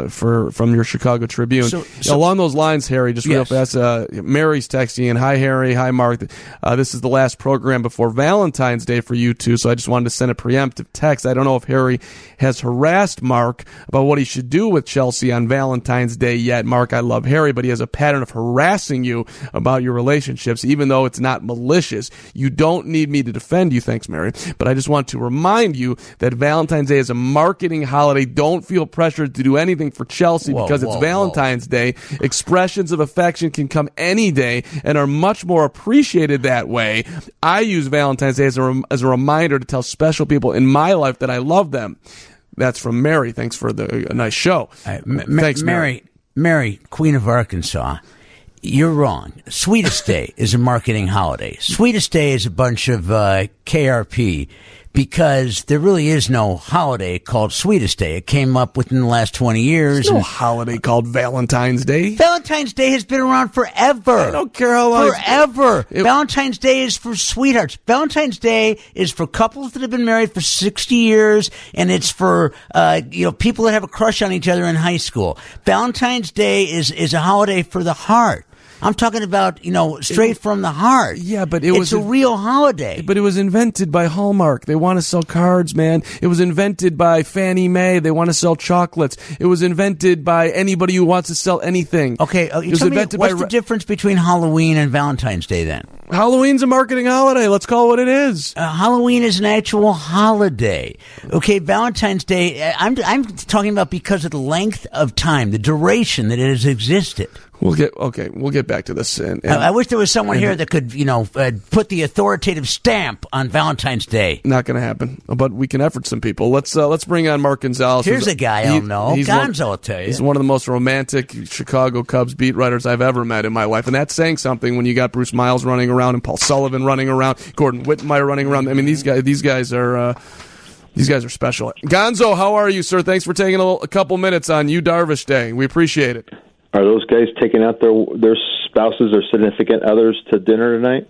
E: from your Chicago Tribune. So along those lines, Harry, just real fast. Mary's texting in. Hi, Harry. Hi, Mark. This is the last program before Valentine's Day for you two, so I just wanted to send a preemptive text. I don't know if Harry has harassed Mark about what he should do with Chelsea on Valentine's Day yet. Mark, I love Harry, but he has a pattern of harassing you about your relationships, even though it's not malicious. You don't need me to defend you, thanks, Mary, but I just want to remind you that Valentine's Day is a marketing holiday. Don't feel pressured to do anything for Chelsea because it's Valentine's Day. Expressions of affection can come any day and are much more appreciated that way. I use Valentine's Day as a reminder to tell special people in my life that I love them. That's from Mary. Thanks for a nice show. Thanks, Mary.
F: Mary, Queen of Arkansas. You're wrong. Sweetest Day is a marketing holiday. Sweetest Day is a bunch of KRP because there really is no holiday called Sweetest Day. It came up within the last 20 years.
E: There's no holiday called Valentine's Day.
F: Valentine's Day has been around forever.
E: I don't care how long.
F: Forever. Valentine's Day is for sweethearts. Valentine's Day is for couples that have been married for 60 years, and it's for people that have a crush on each other in high school. Valentine's Day is a holiday for the heart. I'm talking about, straight from the heart.
E: Yeah, but
F: it's a real holiday.
E: But it was invented by Hallmark. They want to sell cards, man. It was invented by Fannie Mae. They want to sell chocolates. It was invented by anybody who wants to sell anything.
F: Okay, tell me, what's the difference between Halloween and Valentine's Day then?
E: Halloween's a marketing holiday. Let's call it what it is.
F: Halloween is an actual holiday. Okay, Valentine's Day, I'm talking about because of the length of time, the duration that it has existed.
E: We'll get back to this. And
F: I wish there was someone here that could, put the authoritative stamp on Valentine's Day.
E: Not going to happen, but we can effort some people. Let's bring on Mark Gonzalez.
F: Here's a guy I'll know. Gonzo will tell you.
E: He's one of the most romantic Chicago Cubs beat writers I've ever met in my life, and that's saying something when you got Bruce Miles running around and Paul Sullivan running around, Gordon Whitmire running around. I mean, these guys are special. Gonzo, how are you, sir? Thanks for taking a couple minutes on Yu Darvish Day. We appreciate it.
N: Are those guys taking out their spouses or significant others to dinner tonight?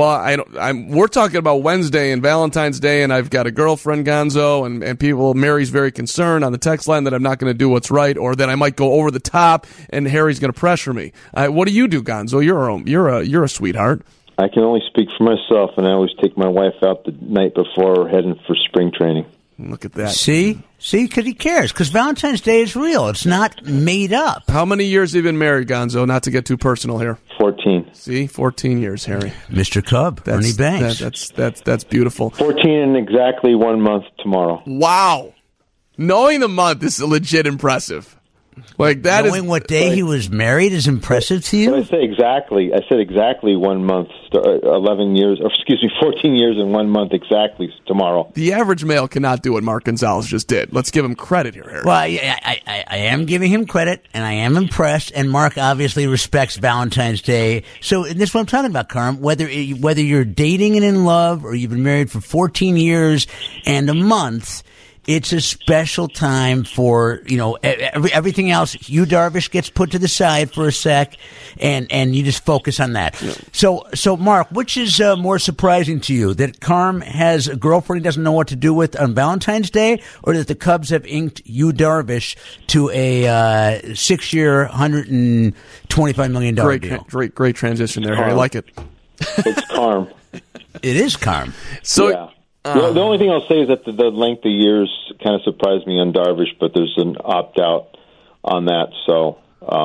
E: We're talking about Wednesday and Valentine's Day, and I've got a girlfriend, Gonzo, and people. Mary's very concerned on the text line that I'm not going to do what's right, or that I might go over the top, and Harry's going to pressure me. What do you do, Gonzo? You're a sweetheart.
N: I can only speak for myself, and I always take my wife out the night before heading for spring training.
E: Look at that.
F: See, because he cares. Because Valentine's Day is real. It's not made up.
E: How many years have you been married, Gonzo? Not to get too personal here.
N: 14.
E: See, 14 years, Harry.
F: Mr. Cub, Ernie Banks.
E: That's beautiful.
N: 14 in exactly 1 month tomorrow.
E: Wow. Knowing the month is legit impressive. Like that.
F: Knowing what day he was married is impressive to you?
N: I said exactly 1 month, 14 years and 1 month exactly tomorrow.
E: The average male cannot do what Mark Gonzalez just did. Let's give him credit here, Harry.
F: Well, I am giving him credit, and I am impressed, and Mark obviously respects Valentine's Day. So this is what I'm talking about, Carm. Whether you're dating and in love, or you've been married for 14 years and a month, it's a special time for, everything else. Yu Darvish gets put to the side for a sec, and you just focus on that. Yeah. So Mark, which is more surprising to you, that Carm has a girlfriend he doesn't know what to do with on Valentine's Day, or that the Cubs have inked Yu Darvish to a 6-year, $125 million deal?
E: Great transition there, Harry. I like it.
N: It's Carm.
F: It is Carm.
E: So.
N: Yeah. The only thing I'll say is that the length of years kind of surprised me on Darvish, but there's an opt-out on that. So,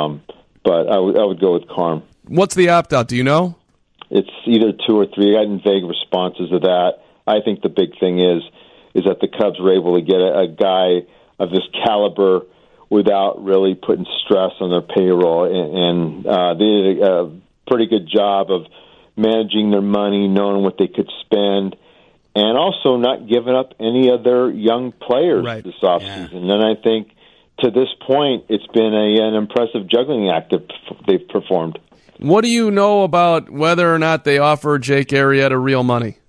N: but I would go with Carm.
E: What's the opt-out? Do you know?
N: It's either 2 or 3. I got vague responses to that. I think the big thing is that the Cubs were able to get a guy of this caliber without really putting stress on their payroll, and they did a pretty good job of managing their money, knowing what they could spend, and also not giving up any of their young players this offseason. Yeah. And I think to this point, it's been an impressive juggling act that they've performed.
E: What do you know about whether or not they offer Jake Arrieta real money?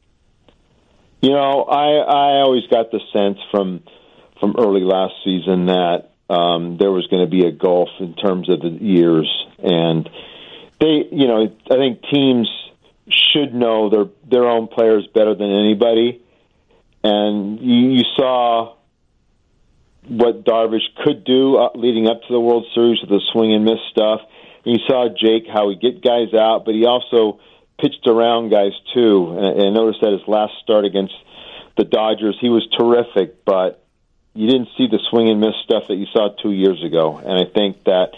N: I always got the sense from early last season that there was going to be a gulf in terms of the years. And I think teams should know their own players better than anybody, and you saw what Darvish could do leading up to the World Series with the swing and miss stuff. And you saw Jake, how he get guys out, but he also pitched around guys too. And I noticed that his last start against the Dodgers, he was terrific, but you didn't see the swing and miss stuff that you saw 2 years ago. And I think that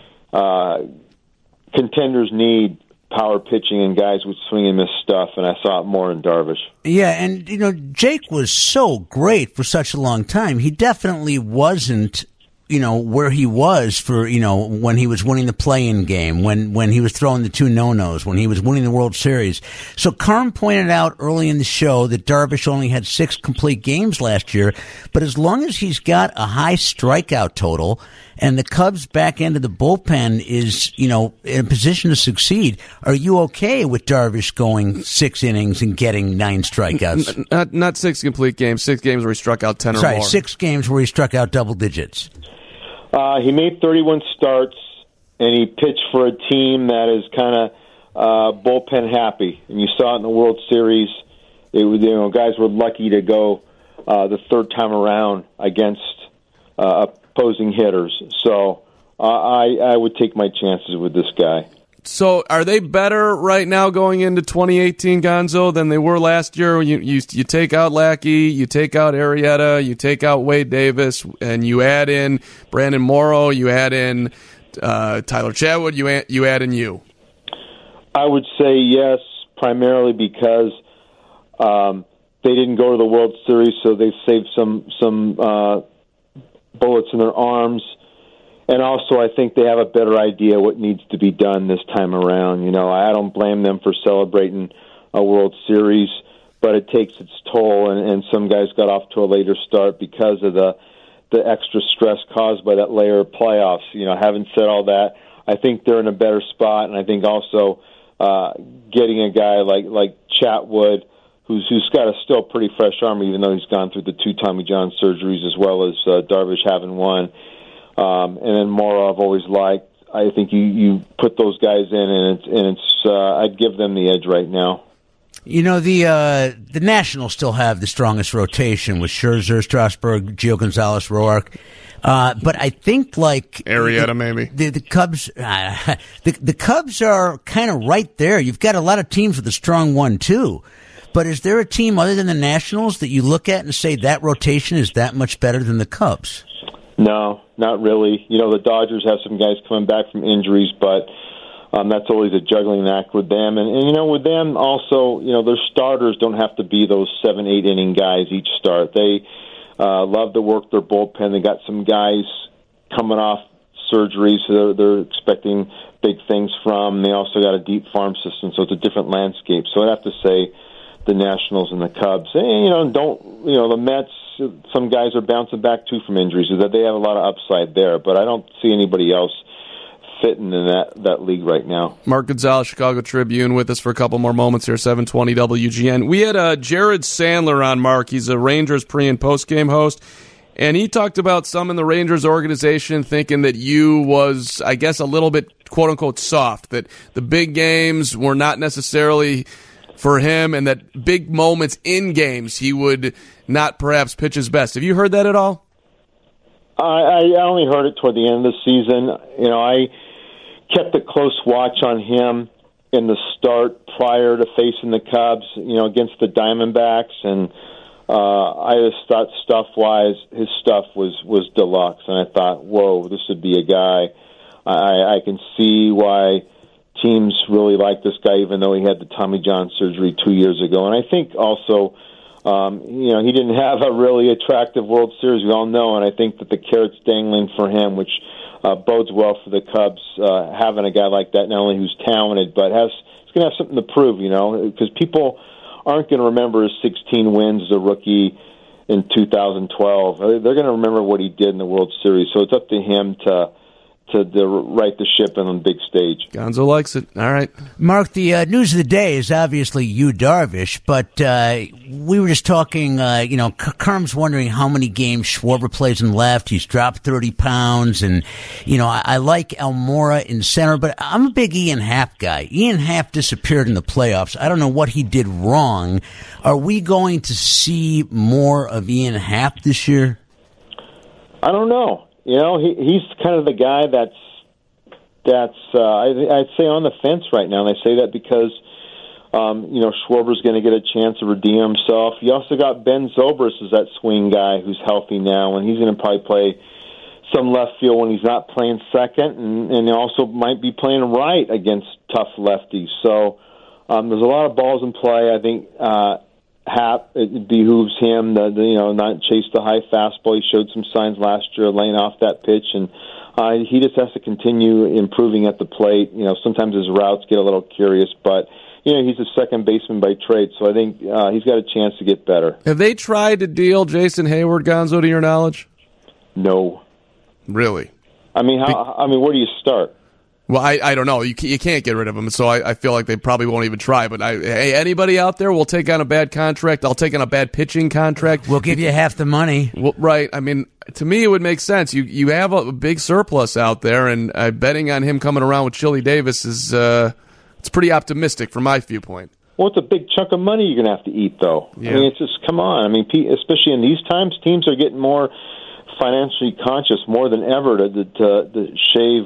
N: contenders need power pitching and guys with swing and miss stuff, and I saw it more in Darvish.
F: Yeah, and, Jake was so great for such a long time. He definitely wasn't, where he was for, when he was winning the play-in game, when he was throwing the 2 no-nos, when he was winning the World Series. So Carm pointed out early in the show that Darvish only had 6 complete games last year, but as long as he's got a high strikeout total and the Cubs' back end of the bullpen is, in a position to succeed. Are you okay with Darvish going 6 innings and getting 9 strikeouts?
E: Not 6 complete games. 6 games where he struck out 10 or more.
F: 6 games where he struck out double digits.
N: He made 31 starts, and he pitched for a team that is kind of bullpen happy. And you saw it in the World Series. Guys were lucky to go the third time around against opposing hitters. So I would take my chances with this guy.
E: So are they better right now going into 2018, Gonzo, than they were last year? You take out Lackey, you take out Arrieta, you take out Wade Davis, and you add in Brandon Morrow, you add in Tyler Chatwood, you add in you.
N: I would say yes, primarily because they didn't go to the World Series, so they've saved some bullets in their arms. And also, I think they have a better idea what needs to be done this time around. I don't blame them for celebrating a World Series, but it takes its toll, and some guys got off to a later start because of the extra stress caused by that layer of playoffs. Having said all that, I think they're in a better spot, and I think also getting a guy like Chatwood, who's got a still pretty fresh arm, even though he's gone through the 2 Tommy John surgeries as well as Darvish having one. And then Morrow I've always liked. I think you put those guys in, and it's I'd give them the edge right now.
F: The Nationals still have the strongest rotation with Scherzer, Strasburg, Gio Gonzalez, Roark. But I think
E: Arrieta, maybe
F: the Cubs. The Cubs are kind of right there. You've got a lot of teams with a strong 1-2. But is there a team other than the Nationals that you look at and say that rotation is that much better than the Cubs?
N: No, not really. The Dodgers have some guys coming back from injuries, but that's always a juggling act with them. And with them also, their starters don't have to be those 7-8 inning guys each start. They love to work their bullpen. They got some guys coming off surgery, so they're expecting big things from. They also got a deep farm system, so it's a different landscape. So I'd have to say the Nationals and the Cubs. And, the Mets, some guys are bouncing back too from injuries, so that they have a lot of upside there, but I don't see anybody else fitting in that league right now.
E: Mark Gonzalez, Chicago Tribune, with us for a couple more moments here, 720 WGN. We had Jared Sandler on, Mark. He's a Rangers pre- and post-game host, and he talked about some in the Rangers organization thinking that you was, I guess, a little bit, quote-unquote, soft, that the big games were not necessarily for him, and that big moments in games he would not perhaps pitch his best. Have you heard that at all?
N: I only heard it toward the end of the season. I kept a close watch on him in the start prior to facing the Cubs, against the Diamondbacks, and I just thought stuff-wise, his stuff was deluxe, and I thought, whoa, this would be a guy. I can see why teams really like this guy, even though he had the Tommy John surgery 2 years ago. And I think also, he didn't have a really attractive World Series, we all know, and I think that the carrot's dangling for him, which bodes well for the Cubs, having a guy like that, not only who's talented, but he's going to have something to prove, because people aren't going to remember his 16 wins as a rookie in 2012. They're going to remember what he did in the World Series, so it's up to him to right the ship on the big stage.
E: Gonzo likes it. All right.
F: Mark, the news of the day is obviously Yu Darvish, but we were just talking, Carm's wondering how many games Schwarber plays in left. He's dropped 30 pounds, and, I like Almora in center, but I'm a big Ian Happ guy. Ian Happ disappeared in the playoffs. I don't know what he did wrong. Are we going to see more of Ian Happ this year?
N: I don't know. He's kind of the guy that's I'd say on the fence right now, and I say that because Schwarber's going to get a chance to redeem himself. You also got Ben Zobrist as that swing guy who's healthy now, and he's going to probably play some left field when he's not playing second, and he also might be playing right against tough lefties. So there's a lot of balls in play. I think Happ, it behooves him to not chase the high fastball. He showed some signs last year laying off that pitch, and he just has to continue improving at the plate. Sometimes his routes get a little curious, but he's a second baseman by trade, so I think he's got a chance to get better.
E: Have they tried to deal Jason Hayward, Gonzo, to your knowledge?
N: No.
E: Really?
N: I mean, where do you start?
E: Well, I don't know. You can't get rid of him, so I feel like they probably won't even try. But hey, anybody out there will take on a bad contract. I'll take on a bad pitching contract.
F: We'll give you half the money.
E: Well, right. I mean, to me, it would make sense. You have a big surplus out there, and betting on him coming around with Chili Davis is it's pretty optimistic from my viewpoint.
N: Well, it's a big chunk of money you're going to have to eat, though.
E: Yeah.
N: I mean, it's just, come on. I mean, especially in these times, teams are getting more financially conscious more than ever to shave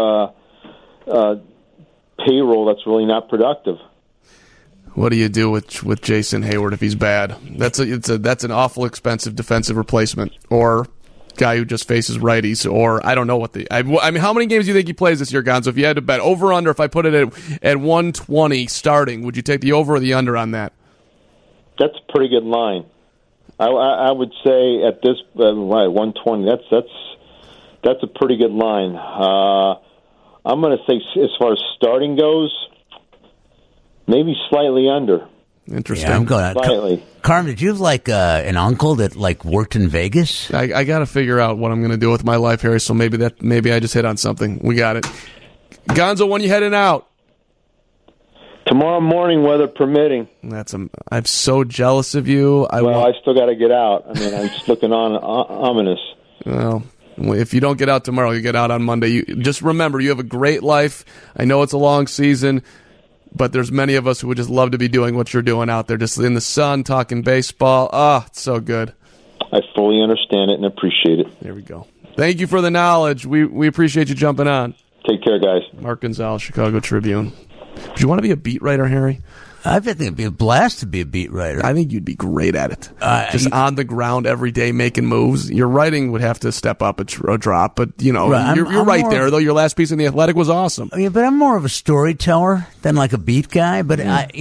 N: payroll that's really not productive.
E: What do you do with Jason Hayward if he's bad? That's an awful expensive defensive replacement, or guy who just faces righties, or I don't know what I mean, how many games do you think he plays this year, Gonzo? If you had to bet over under, if I put it at 120 starting, would you take the over or the under on that?
N: That's a pretty good line. I would say at this 120. That's a pretty good line. I'm going to say, as far as starting goes, maybe slightly under.
E: Interesting.
F: Yeah, I'm going
N: slightly.
F: Carm, did you have an uncle that worked in Vegas?
E: I got to figure out what I'm going to do with my life, Harry. So maybe I just hit on something. We got it. Gonzo, when you heading out?
N: Tomorrow morning, weather permitting.
E: I'm so jealous of you.
N: I still got to get out. I mean, I'm just looking on ominous.
E: Well, if you don't get out tomorrow, you get out on Monday. Just remember, you have a great life. I know it's a long season, but there's many of us who would just love to be doing what you're doing out there, just in the sun, talking baseball. It's so good.
N: I fully understand it and appreciate it.
E: There we go. Thank you for the knowledge. We appreciate you jumping on.
N: Take care, guys.
E: Mark Gonzalez, Chicago Tribune. Do you want to be a beat writer, Harry?
F: I think it'd be a blast to be a beat writer.
E: I think you'd be great at it. Just on the ground every day making moves. Your writing would have to step up a drop, but you're right there, though. Your last piece in The Athletic was awesome.
F: Yeah, but I'm more of a storyteller than like a beat guy. But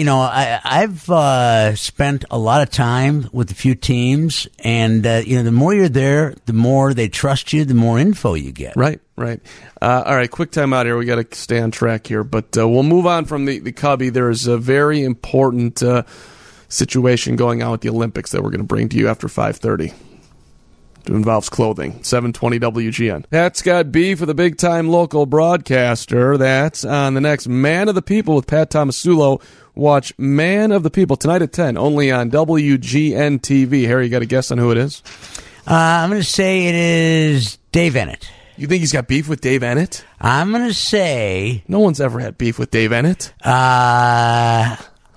F: I've spent a lot of time with a few teams, and the more you're there, the more they trust you, the more info you get.
E: Right. All right, quick time out here. We got to stay on track here, but we'll move on from the Cubby. There is a very important situation going on with the Olympics that we're going to bring to you after 5:30. It involves clothing. 720 WGN. Pat's got beef with a big-time local broadcaster. That's on the next Man of the People with Pat Tomasulo. Watch Man of the People tonight at 10, only on WGN TV. Harry, you got a guess on who it is?
F: I'm going to say it is Dave Ennett.
E: You think he's got beef with Dave Ennett?
F: I'm going to say...
E: No one's ever had beef with Dave Ennett.
F: I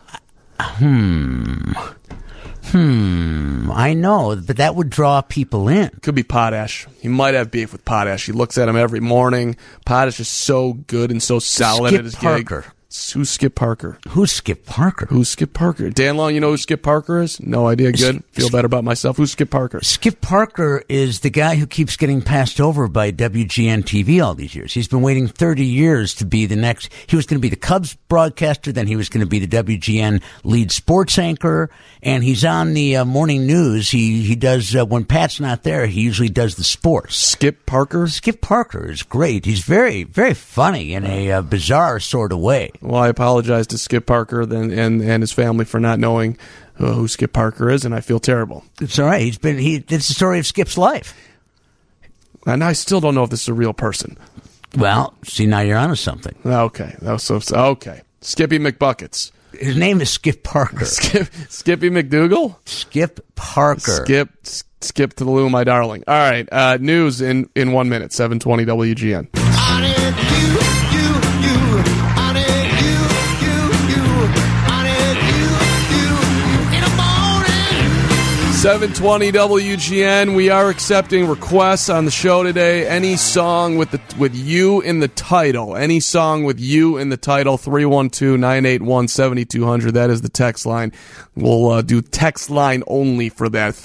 F: know, but that would draw people in.
E: Could be Potash. He might have beef with Potash. He looks at him every morning. Potash is so good and so solid at his
F: Parker.
E: gig. Who's Skip Parker?
F: Who's Skip Parker?
E: Who's Skip Parker? Dan Long, you know who Skip Parker is? No idea. Good. Feel better about myself. Who's Skip Parker?
F: Skip Parker is the guy who keeps getting passed over by WGN TV all these years. He's been waiting 30 years to be the next. He was going to be the Cubs broadcaster, then he was going to be the WGN lead sports anchor, and he's on the morning news. He does, when Pat's not there, he usually does the sports.
E: Skip Parker?
F: Skip Parker is great. He's very, very funny in a bizarre sort of way.
E: Well, I apologize to Skip Parker and his family for not knowing who Skip Parker is, and I feel terrible.
F: It's all right. It's the story of Skip's life.
E: And I still don't know if this is a real person.
F: Well, see, now you're onto something.
E: Okay. Okay. Skippy McBuckets.
F: His name is Skip Parker.
E: Skippy McDougal?
F: Skip Parker.
E: Skip to the loo, my darling. All right. News in 1 minute. 720 WGN. 720 WGN. We are accepting requests on the show today. Any song with you in the title. Any song with you in the title. 312-981-7200. That is the text line. We'll do text line only for that.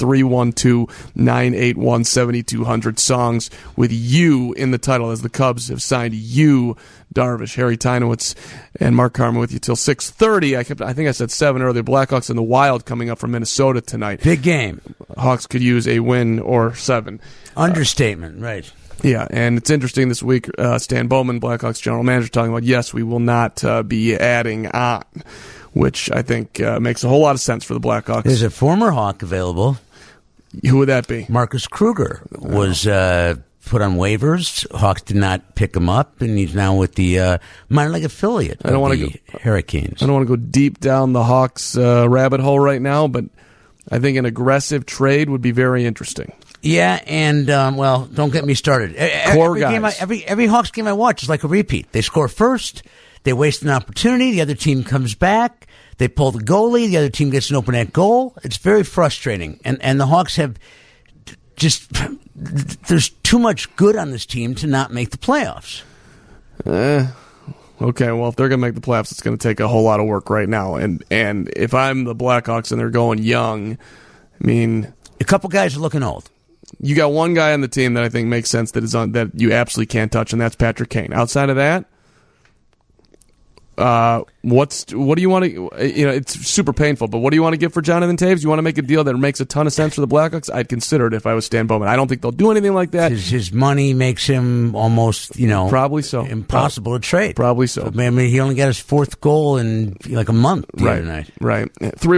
E: 312-981-7200. Songs with you in the title, as the Cubs have signed you, Darvish. Harry Tynowitz and Mark Carman with you till 6:30. I think I said 7 earlier. Blackhawks and the Wild coming up from Minnesota tonight.
F: Big game.
E: Hawks could use a win or 7.
F: Understatement, right.
E: Yeah, and it's interesting this week, Stan Bowman, Blackhawks general manager, talking about, yes, we will not be adding on, which I think makes a whole lot of sense for the Blackhawks.
F: There's a former Hawk available.
E: Who would that be?
F: Marcus Kruger was put on waivers. Hawks did not pick him up, and he's now with the minor league affiliate of the Hurricanes.
E: I don't want to go deep down the Hawks rabbit hole right now, but I think an aggressive trade would be very interesting.
F: Yeah, and well, don't get me started. Every Hawks game I watch is like a repeat. They score first, they waste an opportunity, the other team comes back, they pull the goalie, the other team gets an open net goal. It's very frustrating, and the Hawks have just there's too much good on this team to not make the playoffs.
E: Okay, well, if they're going to make the playoffs, it's going to take a whole lot of work right now. And if I'm the Blackhawks and they're going young, I mean,
F: a couple guys are looking old.
E: You got one guy on the team that I think makes sense that you absolutely can't touch, and that's Patrick Kane. Outside of that, what do you want to? It's super painful, but what do you want to get for Jonathan Toews? You want to make a deal that makes a ton of sense for the Blackhawks? I'd consider it if I was Stan Bowman. I don't think they'll do anything like that.
F: His money makes him almost,
E: probably so
F: impossible to trade.
E: Probably so.
F: I mean, he only got his fourth goal in like a month the other night.
E: Right.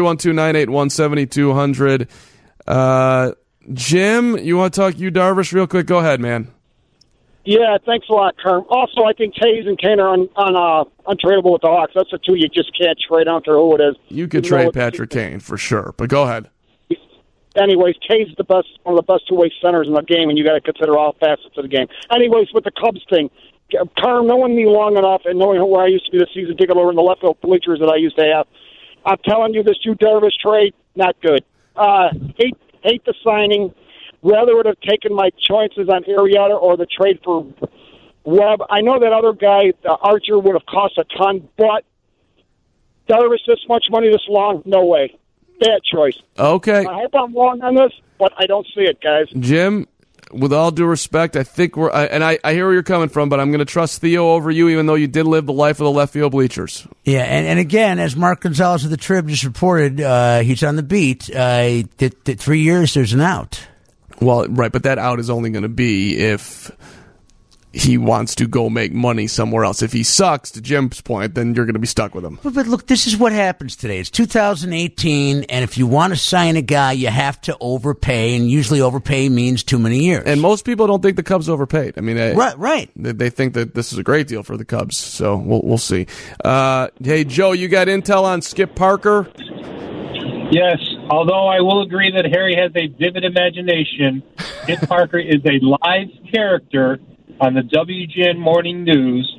E: 312-981-7200. Jim, you want to talk Yu Darvish real quick? Go ahead, man.
O: Yeah, thanks a lot, Kerm. Also, I think Toews and Kane are untradeable with the Hawks. That's the two you just can't trade. I don't care who it is.
E: You could trade Patrick Kane for sure, but go ahead.
O: Anyways, Toews is one of the best two-way centers in the game, and you got to consider all facets of the game. Anyways, with the Cubs thing, Kerm, knowing me long enough and knowing where I used to be this season, digging over in the left field bleachers that I used to have, I'm telling you, this Yu Darvish trade, not good. Hate the signing. Rather would have taken my choices on Arrieta or the trade for Webb. I know that other guy, Archer, would have cost a ton, but Darvish this much money this long? No way. Bad choice.
E: Okay.
O: I hope I'm wrong on this, but I don't see it, guys.
E: Jim, with all due respect, I think I hear where you're coming from, but I'm going to trust Theo over you, even though you did live the life of the left field bleachers.
F: Yeah, and again, as Mark Gonzalez of the Trib just reported, he's on the beat. 3 years, there's an out.
E: Well, right, but that out is only going to be if he wants to go make money somewhere else. If he sucks, to Jim's point, then you're going to be stuck with him.
F: But look, this is what happens today. It's 2018, and if you want to sign a guy, you have to overpay, and usually overpay means too many years.
E: And most people don't think the Cubs overpaid. I mean,
F: right.
E: They think that this is a great deal for the Cubs, so we'll see. Hey, Joe, you got intel on Skip Parker?
P: Yes, although I will agree that Harry has a vivid imagination, Skip Parker is a live character on the WGN Morning News.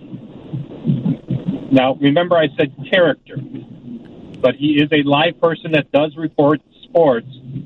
P: Now, remember I said character, but he is a live person that does report sports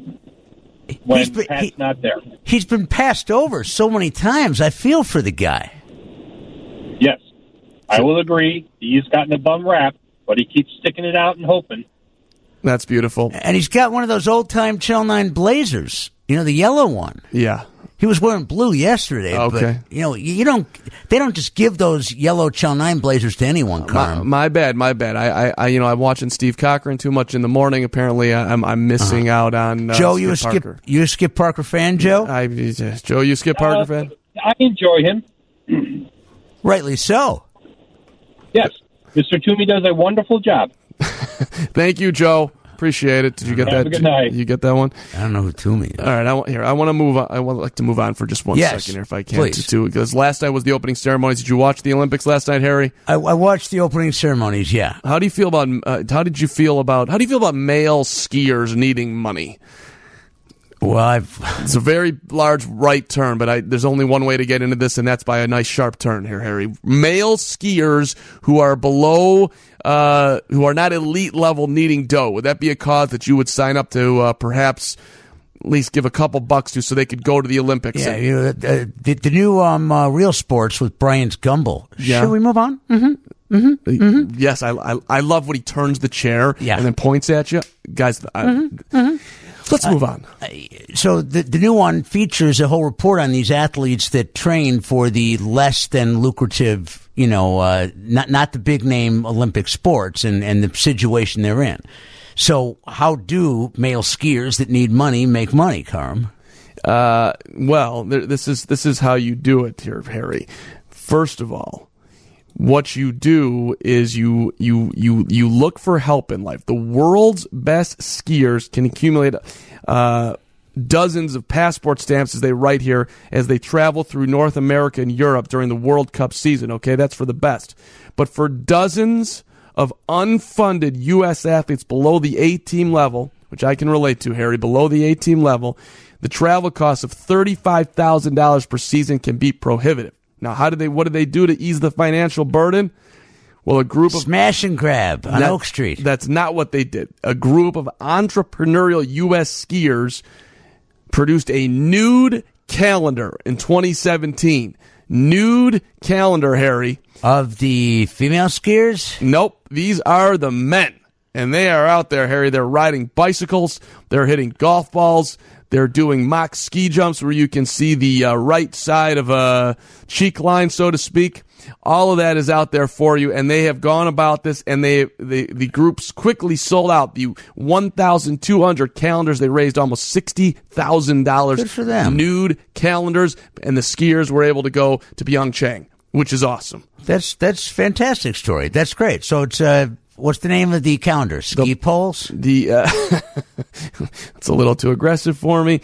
P: when Pat's not there.
F: He's been passed over so many times. I feel for the guy.
P: Yes, I will agree. He's gotten a bum rap, but he keeps sticking it out and hoping.
E: That's beautiful.
F: And he's got one of those old-time Channel 9 blazers, the yellow one.
E: Yeah.
F: He was wearing blue yesterday.
E: Okay.
F: But, they don't just give those yellow Channel 9 blazers to anyone, Carm.
E: My bad. I'm watching Steve Cochran too much in the morning. Apparently, I'm missing out on
F: Joe,
E: Skip Parker.
F: You a Skip Parker fan, Joe?
E: Joe, you a Skip Parker fan?
P: I enjoy him.
F: Rightly so.
P: Yes. Mr. Toomey does a wonderful job.
E: Thank you, Joe. Appreciate it. Did you get that?
P: Have a good night.
E: You get that one?
F: I don't know who Toomey is.
E: All right, I want to move on. I would like to move on for just one second here, if I can.
F: Please.
E: Because last night was the opening ceremonies. Did you watch the Olympics last night, Harry?
F: I watched the opening ceremonies. Yeah.
E: How do you feel about male skiers needing money?
F: Well,
E: it's a very large right turn, but there's only one way to get into this, and that's by a nice sharp turn here, Harry. Male skiers who are below, who are not elite level, needing dough. Would that be a cause that you would sign up to perhaps at least give a couple bucks to so they could go to the Olympics?
F: Yeah, the new Real Sports with Brian Gumbel.
E: Yeah.
F: Should we move on?
E: Yes, I love when he turns the chair and then points at you. Guys, let's move on.
F: So the new one features a whole report on these athletes that train for the less than lucrative, not the big name Olympic sports and the situation they're in. So how do male skiers that need money make money, Carm?
E: Well, this is how you do it here, Harry. First of all, what you do is you look for help in life. The world's best skiers can accumulate dozens of passport stamps, as they write here, as they travel through North America and Europe during the World Cup season. Okay, that's for the best. But for dozens of unfunded U.S. athletes below the A-team level, which I can relate to, Harry, below the A-team level, the travel cost of $35,000 per season can be prohibitive. Now, what did they do to ease the financial burden? Well, a group of
F: smash and grab on Oak Street.
E: That's not what they did. A group of entrepreneurial U.S. skiers produced a nude calendar in 2017. Nude calendar, Harry.
F: Of the female skiers?
E: Nope. These are the men. And they are out there, Harry. They're riding bicycles. They're hitting golf balls. They're doing mock ski jumps where you can see the right side of a cheek line, so to speak. All of that is out there for you, and they have gone about this, and the groups quickly sold out the 1,200 calendars. They raised almost $60,000.
F: Good for them.
E: Nude calendars, and the skiers were able to go to Pyeongchang, which is awesome.
F: That's fantastic story. That's great. So it's what's the name of the calendar? Ski poles?
E: It's a little too aggressive for me.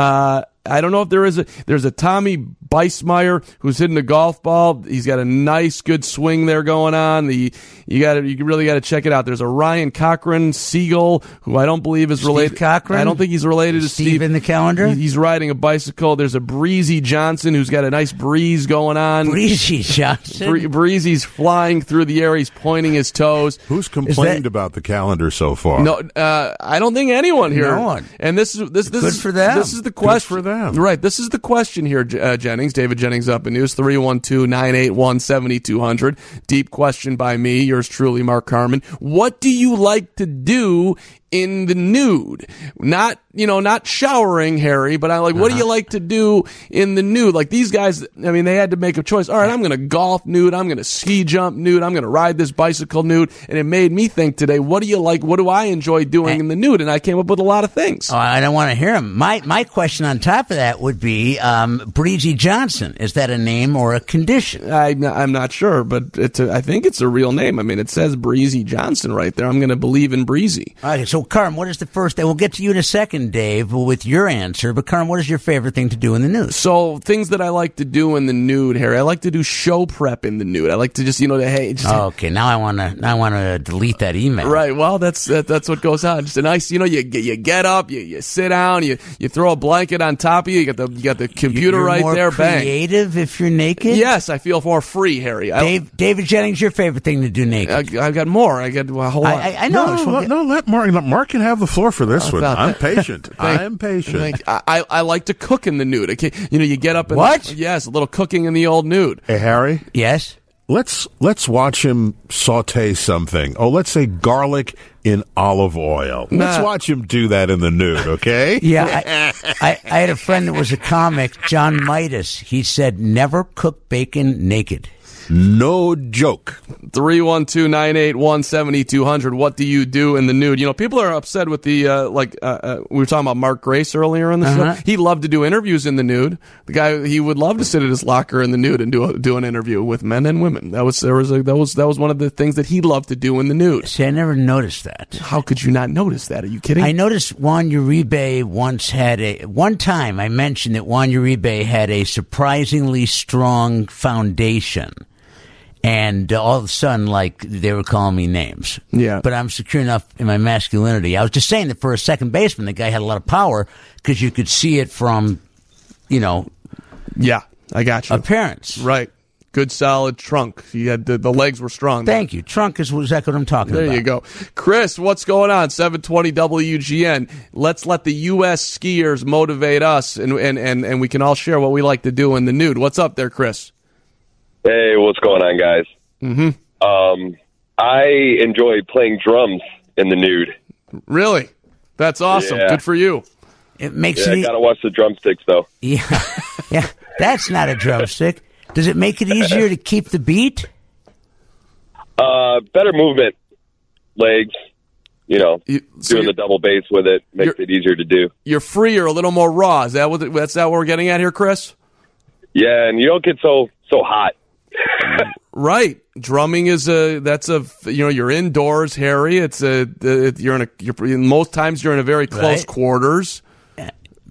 E: I don't know if there's a Tommy Beismeyer who's hitting a golf ball. He's got a nice, good swing there going on. You really got to check it out. There's a Ryan Cochran Siegel, who I don't believe is related.
F: Steve Cochran?
E: I don't think he's related to Steve
F: in the calendar.
E: He's riding a bicycle. There's a Breezy Johnson who's got a nice breeze going on.
F: Breezy Johnson.
E: Breezy's flying through the air. He's pointing his toes.
Q: Who's complained about the calendar so far?
E: No, I don't think anyone here.
F: No one.
E: And this is
F: good for them.
E: This is the question.
Q: Good for them.
E: Right. This is the question here, Jennings. David Jennings up in news 312-981-7200. Deep question by me. Yours truly, Mark Carman. What do you like to do in the nude? Not showering, Harry, but what do you like to do in the nude? Like these guys, I mean, they had to make a choice. All right, I'm going to golf nude. I'm going to ski jump nude. I'm going to ride this bicycle nude. And it made me think today, what do you like? What do I enjoy doing in the nude? And I came up with a lot of things.
F: Oh, I don't want to hear him. My question on top of that would be, Breezy Johnson. Is that a name or a condition?
E: I'm not sure, but I think it's a real name. I mean, it says Breezy Johnson right there. I'm going to believe in Breezy.
F: Okay, so Carm, what is the first thing? We'll get to you in a second, Dave, with your answer. But Carm, what is your favorite thing to do in the nude?
E: So things that I like to do in the nude, Harry. I like to do show prep in the nude. I like to just
F: okay, now I want to delete that email.
E: Right. Well, that's what goes on. Just a nice, you get up, you sit down, you throw a blanket on top of you. You got the computer
F: you're
E: right
F: more
E: there.
F: Creative
E: bang.
F: If you're naked.
E: Yes, I feel more free, Harry.
F: David Jennings, your favorite thing to do naked?
E: I've got more. I got a whole lot.
F: I know.
Q: No, let Mark. Mark can have the floor for this one. I'm patient. I'm patient.
E: I like to cook in the nude. Okay, you get up and
F: what?
E: Yes, a little cooking in the old nude.
Q: Hey, Harry.
F: Yes.
Q: Let's watch him saute something. Oh, let's say garlic in olive oil. Let's watch him do that in the nude, okay?
F: Yeah, I had a friend that was a comic, John Midas. He said, never cook bacon naked.
Q: No joke.
E: 312-981-7200. What do you do in the nude? People are upset with the, we were talking about Mark Grace earlier on the show. He loved to do interviews in the nude. The guy, he would love to sit at his locker in the nude and do an interview with men and women. That was one of the things that he loved to do in the nude.
F: See, I never noticed that.
E: How could you not notice that? Are you kidding?
F: I noticed Juan Uribe one time I mentioned that Juan Uribe had a surprisingly strong foundation. And all of a sudden, they were calling me names.
E: Yeah.
F: But I'm secure enough in my masculinity. I was just saying that for a second baseman, the guy had a lot of power because you could see it from,
E: Yeah, I got you.
F: Appearance.
E: Right. Good, solid trunk. He had the legs were strong.
F: Thank you. Trunk is exactly what I'm talking about.
E: There you go. Chris, what's going on? 720 WGN. Let's let the U.S. skiers motivate us, and we can all share what we like to do in the nude. What's up there, Chris?
R: Hey, what's going on, guys? I enjoy playing drums in the nude.
E: Really? That's awesome.
R: Yeah.
E: Good for you.
F: It makes
R: I gotta watch the drumsticks, though.
F: Yeah, that's not a drumstick. Does it make it easier to keep the beat?
R: Better movement, legs. Doing the double bass with it makes it easier to do.
E: You're freer, a little more raw. Is that that's what we're getting at here, Chris?
R: Yeah, and you don't get so hot.
E: Right. Drumming is you're indoors, Harry. Most times you're in a very close quarters.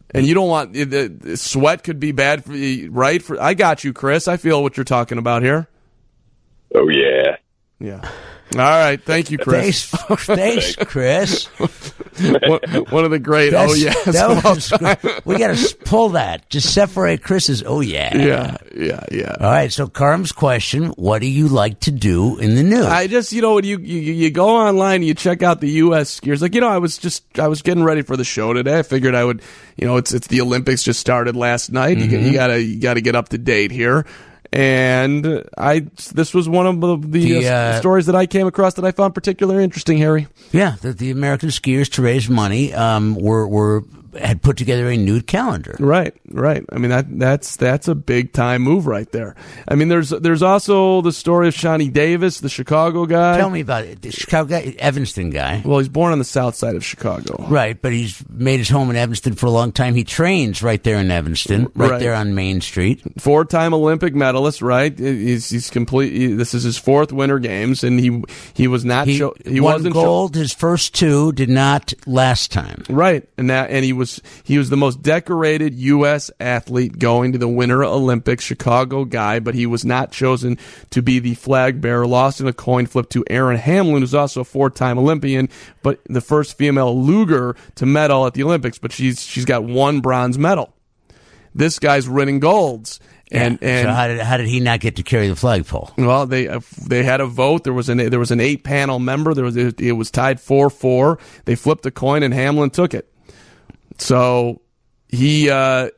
E: And you don't want the sweat could be bad for you, right? I got you, Chris. I feel what you're talking about here.
R: Oh yeah.
E: Yeah. All right. Thank you, Chris.
F: Thanks, Chris.
E: One of the great
F: we got to pull that. Just separate Chris's
E: Yeah.
F: All right, so Carm's question, what do you like to do in the news?
E: I just, when you go online and you check out the U.S. skiers, like, I was getting ready for the show today. I figured I would, it's the Olympics just started last night.
F: Mm-hmm.
E: You gotta get up to date here. And this was one of the stories that I came across that I found particularly interesting, Harry.
F: Yeah, that the American skiers, to raise money, had put together a nude calendar.
E: Right. I mean, that's a big time move right there. I mean, there's also the story of Shawnee Davis, the Chicago guy.
F: Tell me about it. The Chicago guy, Evanston guy.
E: Well, he's born on the south side of Chicago.
F: Right, but he's made his home in Evanston for a long time. He trains right there in Evanston, right there on Main Street.
E: 4-time Olympic medalist, right? He's complete. This is his fourth Winter Games, and he was not. He
F: won gold. His first two did not last time.
E: Right, and he was the most decorated U.S. athlete going to the Winter Olympics, Chicago guy, but he was not chosen to be the flag bearer. Lost in a coin flip to Erin Hamlin, who's also a 4-time Olympian, but the first female luger to medal at the Olympics. But she's got 1 bronze medal. This guy's winning golds. And
F: so how did he not get to carry the flagpole?
E: Well, they had a vote. There was an 8-panel member. It was tied 4-4. They flipped a coin and Hamlin took it. So he, Davis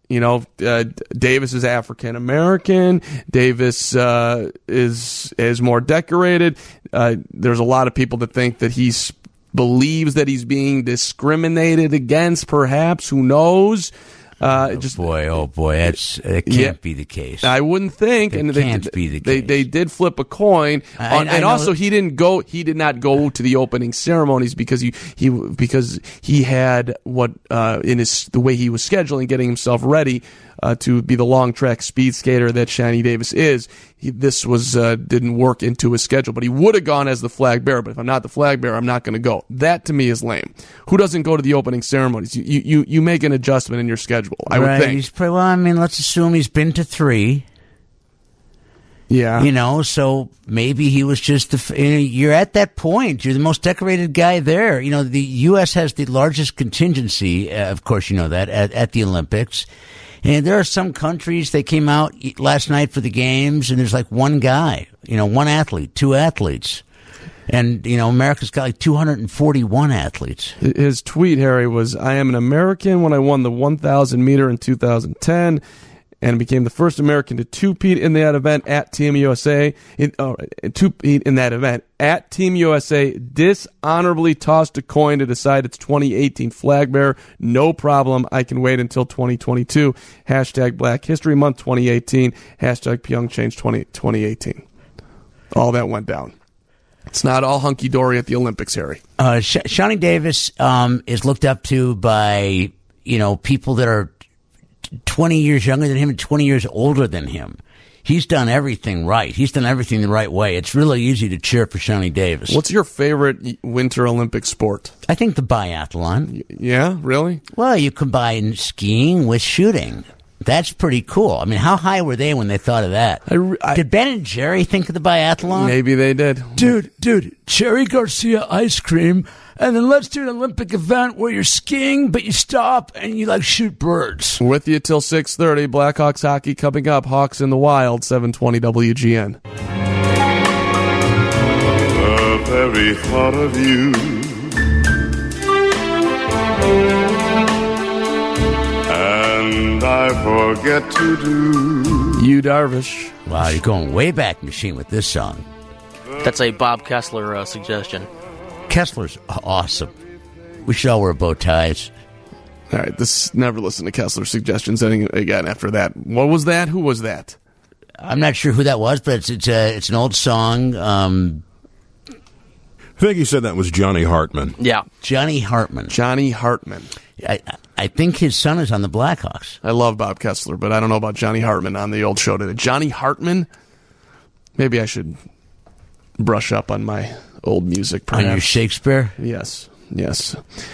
E: is African American. Davis is more decorated. There's a lot of people that think that he believes that he's being discriminated against. Perhaps, who knows?
F: Oh boy, that can't be the case.
E: I wouldn't think,
F: it can't be the case.
E: They did flip a coin, and also he did not go to the opening ceremonies because he had what in the way he was scheduling, getting himself ready to be the long track speed skater that Shawnee Davis is. This didn't work into his schedule, but he would have gone as the flag bearer. But if I'm not the flag bearer, I'm not going to go. That to me is lame. Who doesn't go to the opening ceremonies? You make an adjustment in your schedule. I would think.
F: Let's assume he's been to 3.
E: Yeah.
F: So maybe he was just you're at that point. You're the most decorated guy there. The U.S. has the largest contingency, of course, that, at the Olympics. And there are some countries, they came out last night for the games, and there's like one guy, 1 athlete, 2 athletes. And, America's got like 241 athletes.
E: His tweet, Harry, was, I am an American when I won the 1,000 meter in 2010 and became the first American to two-peat in that event at Team USA. Two-peat in that event at Team USA. Dishonorably tossed a coin to decide its 2018 flag bearer. No problem. I can wait until 2022. Hashtag Black History Month 2018. Hashtag Pyeongchang 2018. All that went down. It's not all hunky-dory at the Olympics, Harry.
F: Shawnee Davis is looked up to by, people that are 20 years younger than him and 20 years older than him. He's done everything right. He's done everything the right way. It's really easy to cheer for Shawnee Davis.
E: What's your favorite Winter Olympic sport?
F: I think the biathlon.
E: Yeah, really?
F: Well, you combine skiing with shooting. That's pretty cool. I mean, how high were they when they thought of that? Did Ben and Jerry think of the biathlon?
E: Maybe they did.
S: Dude, Cherry Garcia ice cream, and then let's do an Olympic event where you're skiing, but you stop and you shoot birds.
E: With you till 6:30. Blackhawks hockey coming up. Hawks in the Wild, 720 WGN.
T: The very thought of you and I forget to do.
E: You Darvish.
F: Wow, you're going way back machine with this song.
G: That's a Bob Kessler suggestion.
F: Kessler's awesome. We should all wear bow ties.
E: All right, never listen to Kessler's suggestions again after that. What was that? Who was that?
F: I'm not sure who that was, but it's an old song.
Q: I think he said that was Johnny Hartman.
G: Yeah.
F: Johnny Hartman.
E: I
F: think his son is on the Blackhawks.
E: I love Bob Kessler, but I don't know about Johnny Hartman on the old show today. Johnny Hartman? Maybe I should brush up on my old music, perhaps.
F: On your Shakespeare?
E: Yes. Yes.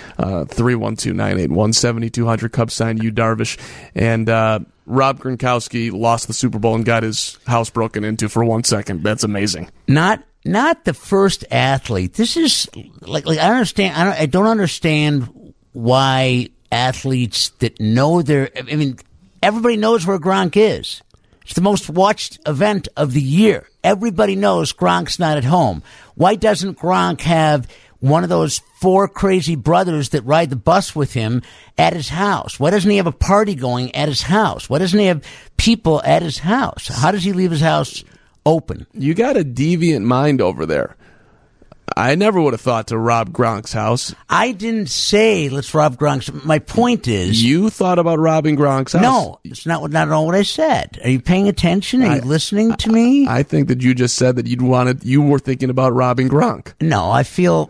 E: 312-981-7200. Cubs sign Yu Darvish. And Rob Gronkowski lost the Super Bowl and got his house broken into for 1 second. That's amazing.
F: Not the first athlete. This is like I understand. I don't understand why athletes that know everybody knows where Gronk is. It's the most watched event of the year. Everybody knows Gronk's not at home. Why doesn't Gronk have one of those 4 crazy brothers that ride the bus with him at his house? Why doesn't he have a party going at his house? Why doesn't he have people at his house? How does he leave his house open?
E: You got a deviant mind over there. I never would have thought to rob Gronk's house.
F: I didn't say let's rob Gronk's. My point is,
E: you thought about robbing Gronk's house.
F: No, it's not all what I said. Are you paying attention? Are you listening to me?
E: I think that you just said that you were thinking about robbing Gronk.
F: No, I feel.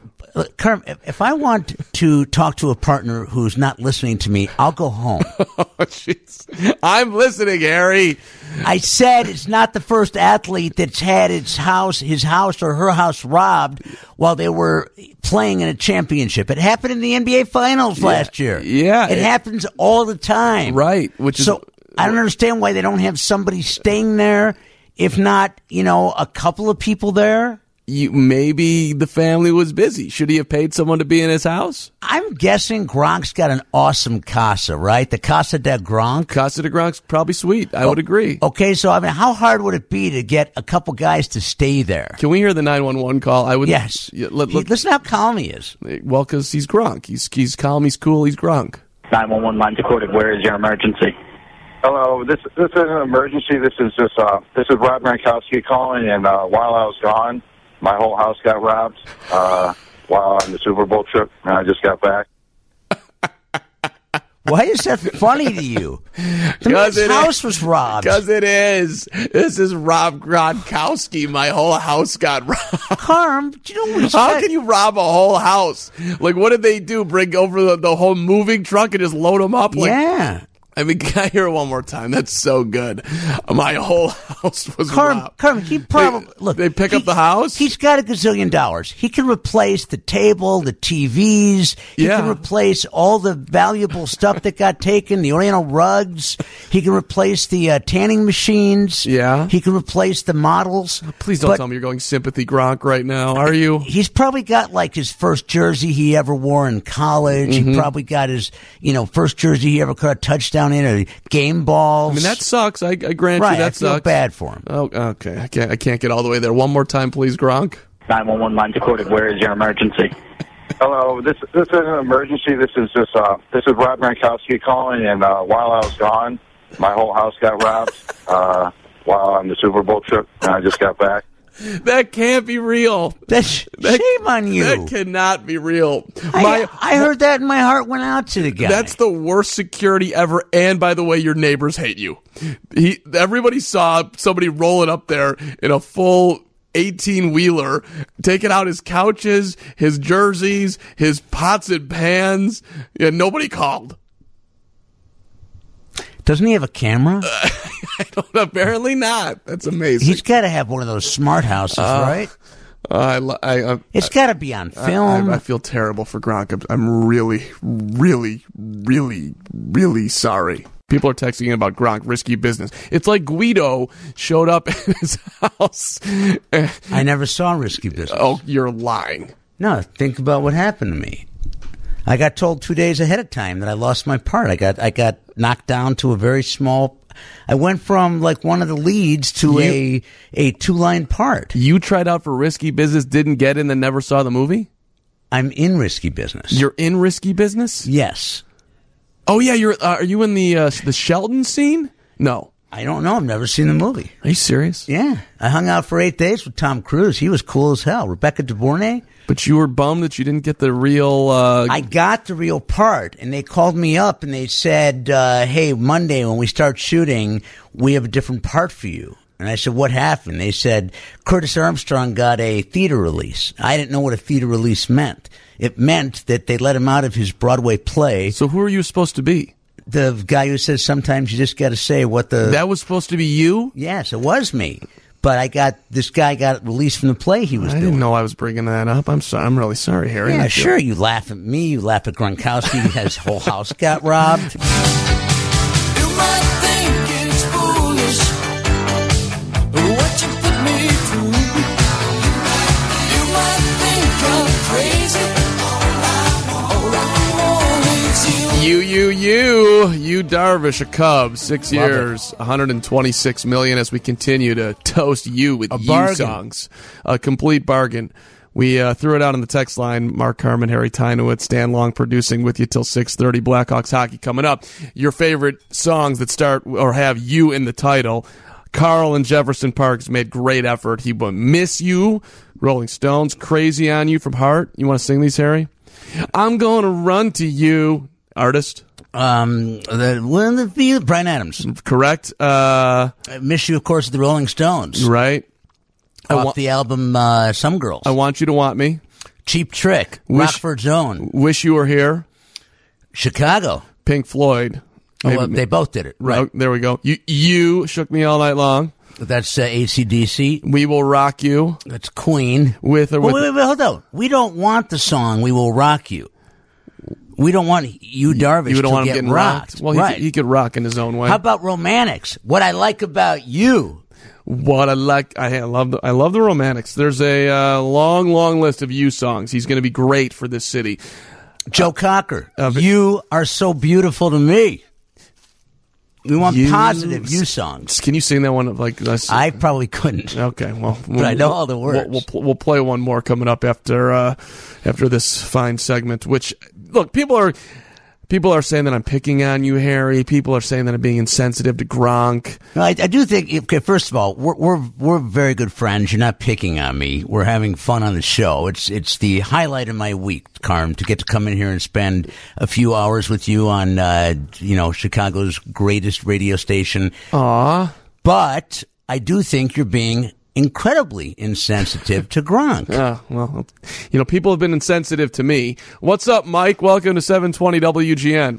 F: If I want to talk to a partner who's not listening to me, I'll go home.
E: Oh, jeez. I'm listening, Harry.
F: I said it's not the first athlete that's had his house or her house robbed while they were playing in a championship. It happened in the NBA Finals last year.
E: Yeah.
F: It happens all the time.
E: Right.
F: So I don't understand why they don't have somebody staying there, if not, a couple of people there.
E: Maybe the family was busy. Should he have paid someone to be in his house?
F: I'm guessing Gronk's got an awesome casa, right? The Casa de Gronk.
E: Casa de Gronk's probably sweet. I would agree.
F: Okay, so how hard would it be to get a couple guys to stay there?
E: Can we hear the 911 call? I would.
F: Yes. Listen how calm he is.
E: Well, because he's Gronk. He's calm. He's cool. He's Gronk.
U: 911 line's recorded. Where is your emergency?
V: Hello, this is an emergency. This is Rob Gronkowski calling, and while I was gone, my whole house got robbed while on the Super Bowl trip, and I just got back.
F: Why is that funny to you? Because his house was robbed.
E: Because it is. This is Rob Gronkowski. My whole house got robbed.
F: Carm, do you know what he
E: How
F: said?
E: can you rob a whole house? Like, what did they do? Bring over the whole moving truck and just load them up?
F: Yeah.
E: I mean, can I hear it one more time? That's so good. My whole house was robbed.
F: Carm, he probably look.
E: They pick up the house.
F: He's got $1 gazillion. He can replace the table, the TVs. He can replace all the valuable stuff that got taken. The Oriental rugs. He can replace the tanning machines.
E: Yeah.
F: He can replace the models.
E: Please don't tell me you're going sympathy Gronk right now. Are you?
F: He's probably got like his first jersey he ever wore in college.
E: Mm-hmm.
F: He probably got his first jersey he ever caught a touchdown in, or game balls.
E: I mean, that sucks. I grant you that sucks.
F: I feel bad for him.
E: Oh, okay. I can't get all the way there. One more time, please, Gronk.
U: 911 line's recorded. Where is your emergency?
V: Hello, this is an emergency. This is Rob Gronkowski calling, and while I was gone, my whole house got robbed while on the Super Bowl trip, and I just got back.
E: That can't be real.
F: Shame on you.
E: That cannot be real.
F: I heard that and my heart went out to the guy.
E: That's the worst security ever. And by the way, your neighbors hate you. Everybody saw somebody rolling up there in a full 18-wheeler, taking out his couches, his jerseys, his pots and pans, and nobody called.
F: Doesn't he have a camera?
E: Apparently not. That's amazing.
F: He's got to have one of those smart houses, right? It's got to be on film.
E: I feel terrible for Gronk. I'm really, really, really, really sorry. People are texting in about Gronk, risky business. It's like Guido showed up at his house.
F: I never saw Risky Business.
E: Oh, you're lying.
F: No, think about what happened to me. I got told 2 days ahead of time that I lost my part. I got knocked down to a very small. I went from like one of the leads to a 2-line part.
E: You tried out for Risky Business, didn't get in, then never saw the movie?
F: I'm in Risky Business.
E: You're in Risky Business?
F: Yes.
E: Oh yeah, are you in the Sheldon scene? No.
F: I don't know. I've never seen the movie.
E: Are you serious?
F: Yeah. I hung out for 8 days with Tom Cruise. He was cool as hell. Rebecca De Mornay.
E: But you were bummed that you didn't get the real...
F: I got the real part, and they called me up, and they said, hey, Monday when we start shooting, we have a different part for you. And I said, what happened? They said, Curtis Armstrong got a theater release. I didn't know what a theater release meant. It meant that they let him out of his Broadway play.
E: So who are you supposed to be?
F: The guy who says sometimes you just got to say what the...
E: That was supposed to be you?
F: Yes, it was me. but this guy got released from the play he was doing.
E: I didn't know I was bringing that up. I'm sorry. I'm really sorry, Harry.
F: Yeah, sure. You laugh at me. You laugh at Gronkowski. His whole house got robbed.
E: You Darvish, a Cub, 6 years, $126 million. As we continue to toast you with you songs, a complete bargain. We threw it out on the text line. Mark Carman, Harry Tynowitz, Dan Long producing with you till 6:30. Blackhawks hockey coming up. Your favorite songs that start or have you in the title. Carl in Jefferson Park has made great effort. He will miss you. Rolling Stones, Crazy on You from Heart. You want to sing these, Harry? I'm gonna run to you. Artist?
F: Brian Adams.
E: Correct.
F: I miss you, of course, the Rolling Stones.
E: Right.
F: Off the album Some Girls.
E: I Want You to Want Me.
F: Cheap Trick. Rockford's Own.
E: Wish You Were Here.
F: Chicago.
E: Pink Floyd.
F: They both did it. Right.
E: Oh, there we go. You Shook Me All Night Long.
F: That's AC/DC.
E: We Will Rock You.
F: That's Queen.
E: Wait,
F: hold on. We don't want the song We Will Rock You. We don't want you, Darvish, to get rocked.
E: Well, he could rock in his own way.
F: How about Romantics? What I Like About You.
E: What I like, I love the Romantics. There's a long list of you songs. He's going to be great for this city.
F: Joe Cocker, You Are So Beautiful to Me. We want positive you songs.
E: Can you sing that one like this?
F: I probably couldn't.
E: Okay, well,
F: but I know all the words.
E: We'll play one more coming up after this fine segment. Which, look, people are saying that I'm picking on you, Harry. People are saying that I'm being insensitive to Gronk.
F: No, I do think. Okay, first of all, we're very good friends. You're not picking on me. We're having fun on the show. It's the highlight of my week, Carm, to get to come in here and spend a few hours with you on Chicago's greatest radio station.
E: Aww.
F: But I do think you're being incredibly insensitive to Gronk.
E: Well, people have been insensitive to me. What's up, Mike? Welcome to 720 WGN.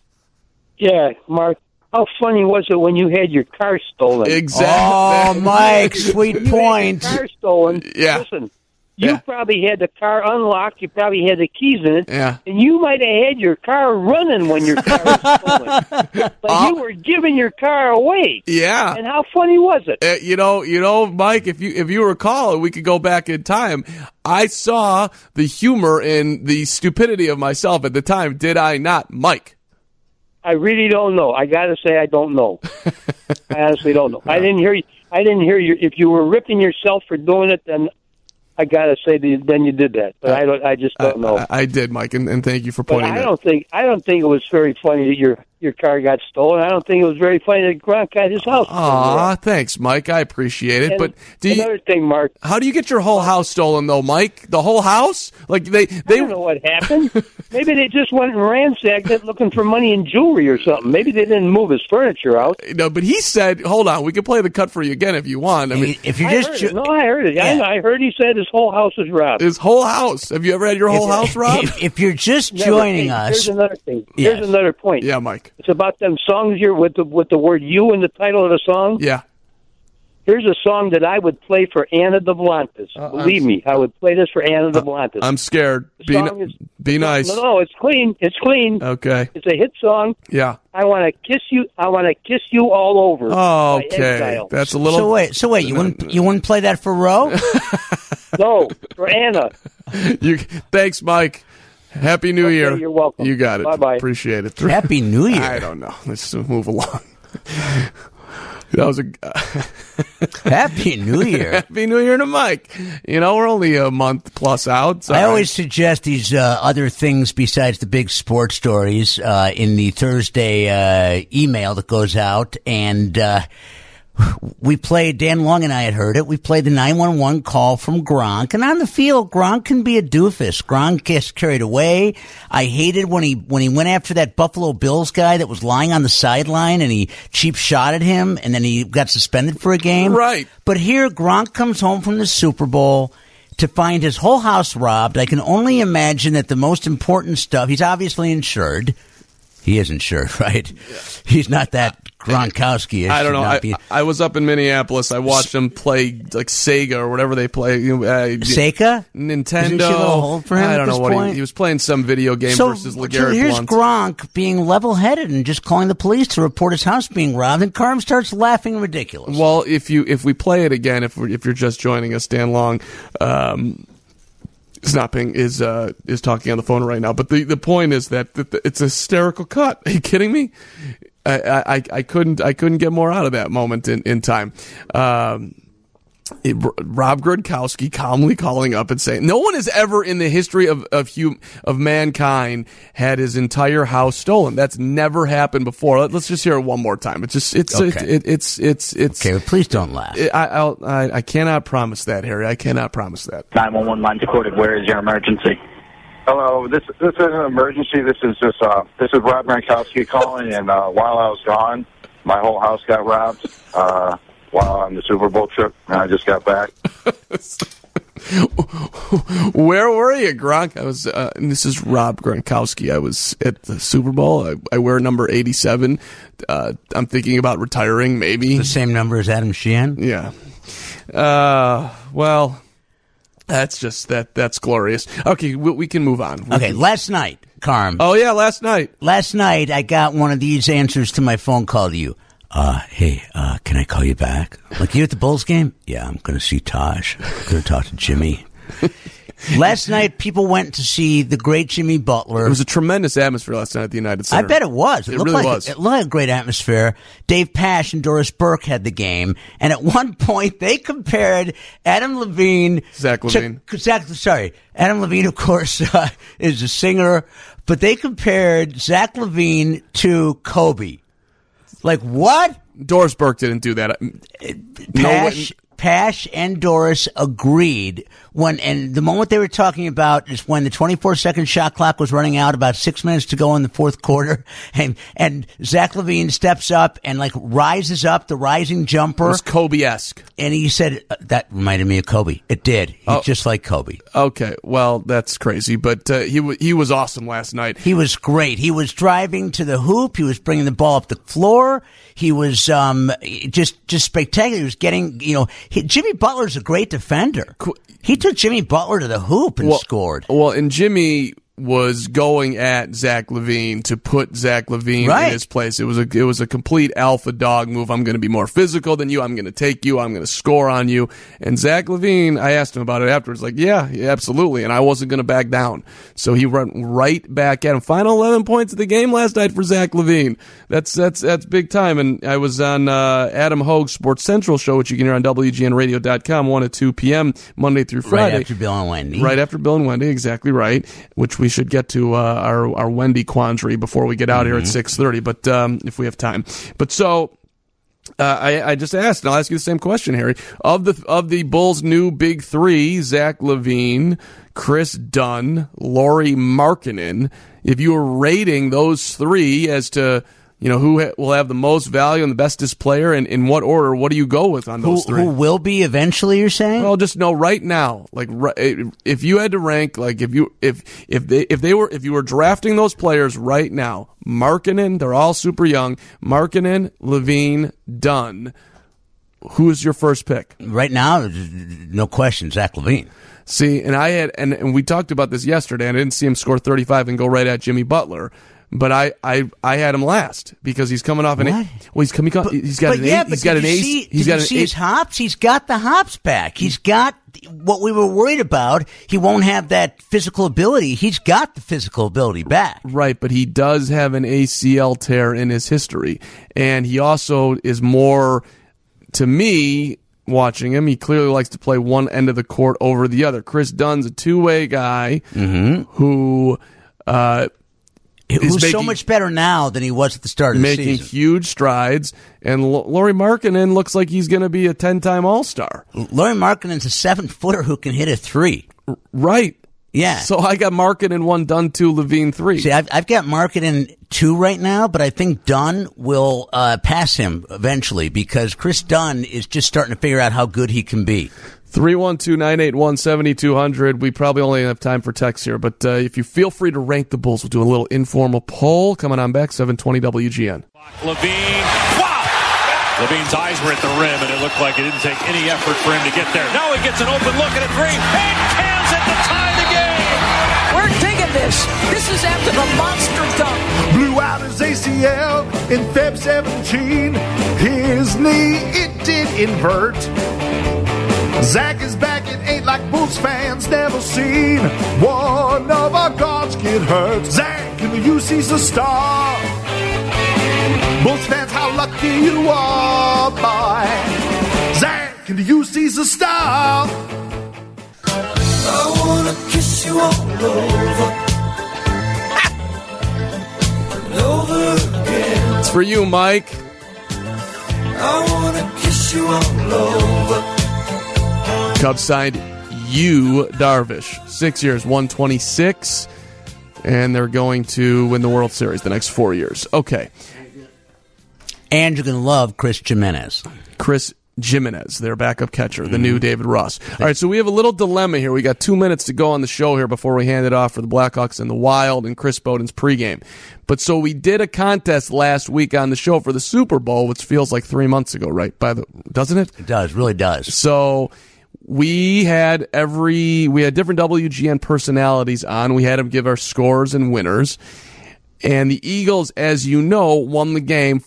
B: Yeah, Mark. How funny was it when you had your car stolen?
E: Exactly.
F: Oh, Mike, sweet point.
B: Your car stolen.
E: Yeah.
B: Listen, you probably had the car unlocked. You probably had the keys in it.
E: Yeah.
B: And you might have had your car running when your car was stolen. But you were giving your car away.
E: Yeah.
B: And how funny was it?
E: Mike, if you recall, we could go back in time. I saw the humor in the stupidity of myself at the time. Did I not, Mike?
B: I really don't know. I got to say I don't know. I honestly don't know. I didn't hear you. If you were ripping yourself for doing it, then I gotta say, then you did that, but I just don't know.
E: I did, Mike, and thank you for pointing
B: out.
E: I
B: don't think it was very funny that your car got stolen. I don't think it was very funny that Gronk got his house.
E: Aw, thanks, Mike. I appreciate it. But
B: another thing, Mark,
E: how do you get your whole house stolen, though, Mike? The whole house? Like they
B: don't know what happened. Maybe they just went and ransacked it looking for money and jewelry or something. Maybe they didn't move his furniture out.
E: No, but he said, "Hold on, we can play the cut for you again if you want." I mean,
F: if you
B: I heard it. Yeah. I heard he said his whole house is robbed.
E: His whole house. Have you ever had your whole house robbed?
F: If you're just joining us,
B: here's another thing. Here's another point.
E: Yeah, Mike.
B: It's about them songs here with the word "you" in the title of the song.
E: Yeah.
B: Here's a song that I would play for Anna Deblantis. Believe me, I would play this for Anna Deblantis.
E: I'm scared. Be nice.
B: No, it's clean. It's clean.
E: Okay.
B: It's a hit song.
E: Yeah.
B: I want to kiss you. I want to kiss you all over.
E: Okay. That's a little.
F: So wait. You wouldn't play that for Roe?
B: No, for Anna.
E: Thanks, Mike. Happy New Year.
B: You're welcome.
E: You got it.
B: Bye-bye.
E: Appreciate it.
F: Happy New Year.
E: I don't know. Let's move along. That was
F: Happy New Year.
E: Happy New Year to Mike. We're only a month plus out.
F: I always suggest these other things besides the big sports stories in the Thursday email that goes out. And we played, Dan Long and I had heard it, we played the 911 call from Gronk. And on the field, Gronk can be a doofus. Gronk gets carried away. I hated when he went after that Buffalo Bills guy that was lying on the sideline and he cheap shot at him and then he got suspended for a game.
E: Right.
F: But here, Gronk comes home from the Super Bowl to find his whole house robbed. I can only imagine that the most important stuff, he's obviously insured. He isn't sure, right? He's not that Gronkowski.
E: I don't know. I was up in Minneapolis. I watched him play like Sega or whatever they play.
F: Sega?
E: Nintendo.
F: Isn't she a little old for him
E: I don't
F: at
E: know
F: this
E: what
F: point?
E: he was playing some video game versus LeGarrette
F: So here's
E: Blount.
F: Gronk being level-headed and just calling the police to report his house being robbed, and Carm starts laughing ridiculous.
E: Well, if we play it again, if you're just joining us, Dan Long. Snapping is talking on the phone right now, but the point is that it's a hysterical cut. Are you kidding me? I couldn't get more out of that moment in time. Rob Gronkowski calmly calling up and saying, "No one has ever in the history of mankind had his entire house stolen. That's never happened before." Let's just hear it one more time. It's okay.
F: But please don't laugh.
E: I cannot promise that, Harry. I cannot promise that.
U: 911 line recorded. Where is your emergency?
V: Hello, this is an emergency. This is Rob Gronkowski calling, and while I was gone, my whole house got robbed. While on the Super Bowl trip, and I just got back.
E: Where were you, Gronk? I was. And this is Rob Gronkowski. I was at the Super Bowl. I wear number 87. I'm thinking about retiring, maybe.
F: The same number as Adam Sheehan?
E: Yeah. Well, that's just that's glorious. Okay, we can move on.
F: Okay, last night, Carm.
E: Oh yeah, last night.
F: Last night, I got one of these answers to my phone call to you. Hey, can I call you back? Like, you at the Bulls game? Yeah, I'm going to see Taj. I'm going to talk to Jimmy. Last night, people went to see the great Jimmy Butler.
E: It was a tremendous atmosphere last night at the United Center.
F: I bet it was.
E: It really was.
F: It looked like a great atmosphere. Dave Pasch and Doris Burke had the game, and at one point, they compared Adam Levine.
E: Zach Levine.
F: Adam Levine, of course, is a singer, but they compared Zach Levine to Kobe. Like, what?
E: Doris Burke didn't do that.
F: Pasch and Doris agreed and the moment they were talking about is when the 24-second shot clock was running out, about 6 minutes to go in the fourth quarter, and Zach Levine steps up and like rises up, the rising jumper.
E: It was Kobe-esque.
F: And he said, that reminded me of Kobe. It did. He's just like Kobe.
E: Okay, well, that's crazy, but he was awesome last night.
F: He was great. He was driving to the hoop. He was bringing the ball up the floor. He was just spectacular. He was getting, Jimmy Butler's a great defender. He took Jimmy Butler to the hoop and scored.
E: Well, and Jimmy was going at Zach Levine to put Zach Levine in his place. It was a complete alpha dog move. I'm going to be more physical than you. I'm going to take you. I'm going to score on you. And Zach Levine, I asked him about it afterwards. Like, yeah, absolutely. And I wasn't going to back down. So he went right back at him. Final 11 points of the game last night for Zach Levine. That's big time. And I was on Adam Hogue's Sports Central show, which you can hear on WGNradio.com 1 to 2 p.m. Monday through Friday.
F: Right after Bill and Wendy.
E: Right after Bill and Wendy, exactly right. Which we should get to our Wendy quandary before we get out here at 6:30, but if we have time. But so I just asked, and I'll ask you the same question, Harry. Of the Bulls' new big three, Zach Levine, Chris Dunn, Lauri Markkanen, if you were rating those three as to who will have the most value and the bestest player, and in what order? What do you go with on those three?
F: Who will be eventually? You're saying?
E: Well, just know right now. Like, if you had to rank, like if you were drafting those players right now, Markkanen, they're all super young. Markkanen, Levine, Dunn. Who is your first pick
F: right now? No question, Zach Levine.
E: See, and I had, and we talked about this yesterday, and I didn't see him score 35 and go right at Jimmy Butler. But I had him last because he's coming off an.
F: What?
E: Well, he's coming. He's got an ace. He's got an ace.
F: He's got his hops. He's got the hops back. He's got what we were worried about. He won't have that physical ability. He's got the physical ability back.
E: Right, but he does have an ACL tear in his history, and he also is more. To me, watching him, he clearly likes to play one end of the court over the other. Chris Dunn's a two-way guy who.
F: Who's so much better now than he was at the start of the season.
E: Making huge strides, and Lauri Markkanen looks like he's going to be a 10-time All-Star.
F: Lauri Markkanen's a 7-footer who can hit a three.
E: Right.
F: Yeah.
E: So I got Markkanen 1, Dunn 2, Levine 3.
F: See, I've got Markkanen 2 right now, but I think Dunn will pass him eventually because Chris Dunn is just starting to figure out how good he can be.
E: 312-981-7200. We probably only have time for text here, but if you feel free to rank the Bulls, we'll do a little informal poll coming on back, 720 WGN.
M: Levine, wow! Levine's eyes were at the rim, and it looked like it didn't take any effort for him to get there. Now he gets an open look at a three, and cans it to tie the game!
H: We're digging this. This is after the monster dunk.
A: Blew out his ACL in Feb 17. His knee, it did invert. Zach is back, it ain't like Bulls fans never seen one of our guards get hurt. Zach in the UC's a star. Bulls fans, how lucky you are, boy. Zach in the UC's a star. I wanna kiss you all over again.
E: It's for you, Mike.
A: I wanna kiss you all over.
E: Cubs signed Yu Darvish. 6 years, 126, and they're going to win the World Series the next 4 years. Okay.
F: And you're going to love Chris Jimenez.
E: Chris Jimenez, their backup catcher, the new David Ross. All right, so we have a little dilemma here. We got 2 minutes to go on the show here before we hand it off for the Blackhawks and the Wild and Chris Bowden's pregame. But so we did a contest last week on the show for the Super Bowl, which feels like 3 months ago, right? Doesn't it?
F: It does, really does.
E: So we had different WGN personalities on. We had them give our scores and winners. And the Eagles, as you know, won the game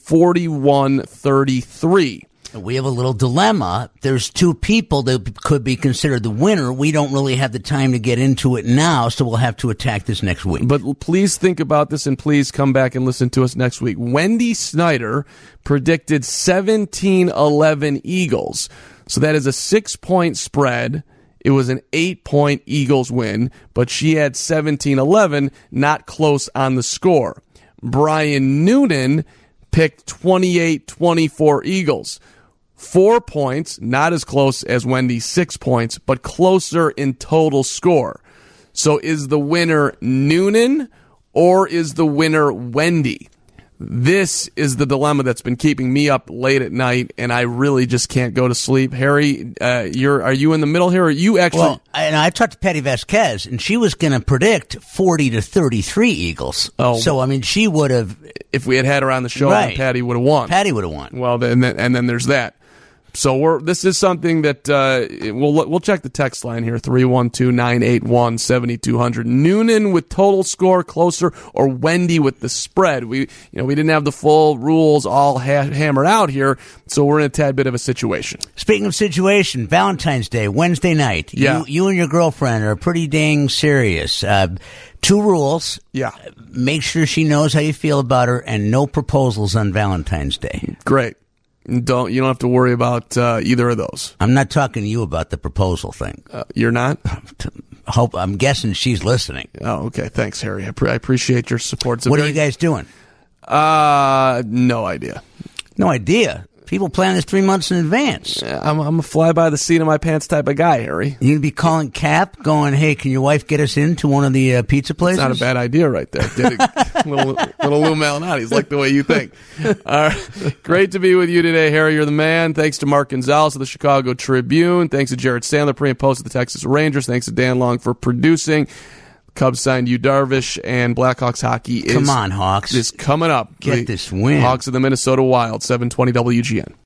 E: 41-33.
F: We have a little dilemma. There's 2 people that could be considered the winner. We don't really have the time to get into it now, so we'll have to attack this next week.
E: But please think about this, and please come back and listen to us next week. Wendy Snyder predicted 17-11 Eagles. So that is a 6-point spread. It was an 8-point Eagles win, but she had 17-11, not close on the score. Brian Noonan picked 28-24 Eagles. 4 points, not as close as Wendy's 6 points, but closer in total score. So is the winner Noonan or is the winner Wendy? This is the dilemma that's been keeping me up late at night, and I really just can't go to sleep. Harry, are you in the middle here? Or you actually?
F: Well, and I talked to Patty Vasquez, and she was going to predict 40-33 Eagles.
E: Oh,
F: so I mean, she would have.
E: If we had her on the show,
F: right.
E: Then Patty would have won.
F: Patty would have won.
E: Well, and then there's that. So this is something that we'll check the text line here, 312-981-7200. Noonan with total score closer, or Wendy with the spread. We didn't have the full rules all hammered out here, so we're in a tad bit of a situation.
F: Speaking of situation, Valentine's Day, Wednesday night.
E: Yeah.
F: You and your girlfriend are pretty dang serious. 2 rules.
E: Yeah.
F: Make sure she knows how you feel about her, and no proposals on Valentine's Day.
E: Great. You don't have to worry about either of those.
F: I'm not talking to you about the proposal thing.
E: You're not?
F: I'm guessing she's listening.
E: Oh, okay. Thanks, Harry. I appreciate your support.
F: What are you guys doing?
E: No idea.
F: No idea? People plan this 3 months in advance.
E: I'm a fly by the seat of my pants type of guy, Harry.
F: You gonna be calling Cap, going, "Hey, can your wife get us into one of the pizza places?"
E: It's not a bad idea, right there. little Lou Malnati's like the way you think. All right. Great to be with you today, Harry. You're the man. Thanks to Mark Gonzalez of the Chicago Tribune. Thanks to Jared Sandler, pre and post of the Texas Rangers. Thanks to Dan Long for producing. Cubs signed Yu Darvish, and Blackhawks hockey is...
F: Come on, Hawks.
E: ...is coming up.
F: Get this win.
E: Hawks of the Minnesota Wild, 720 WGN.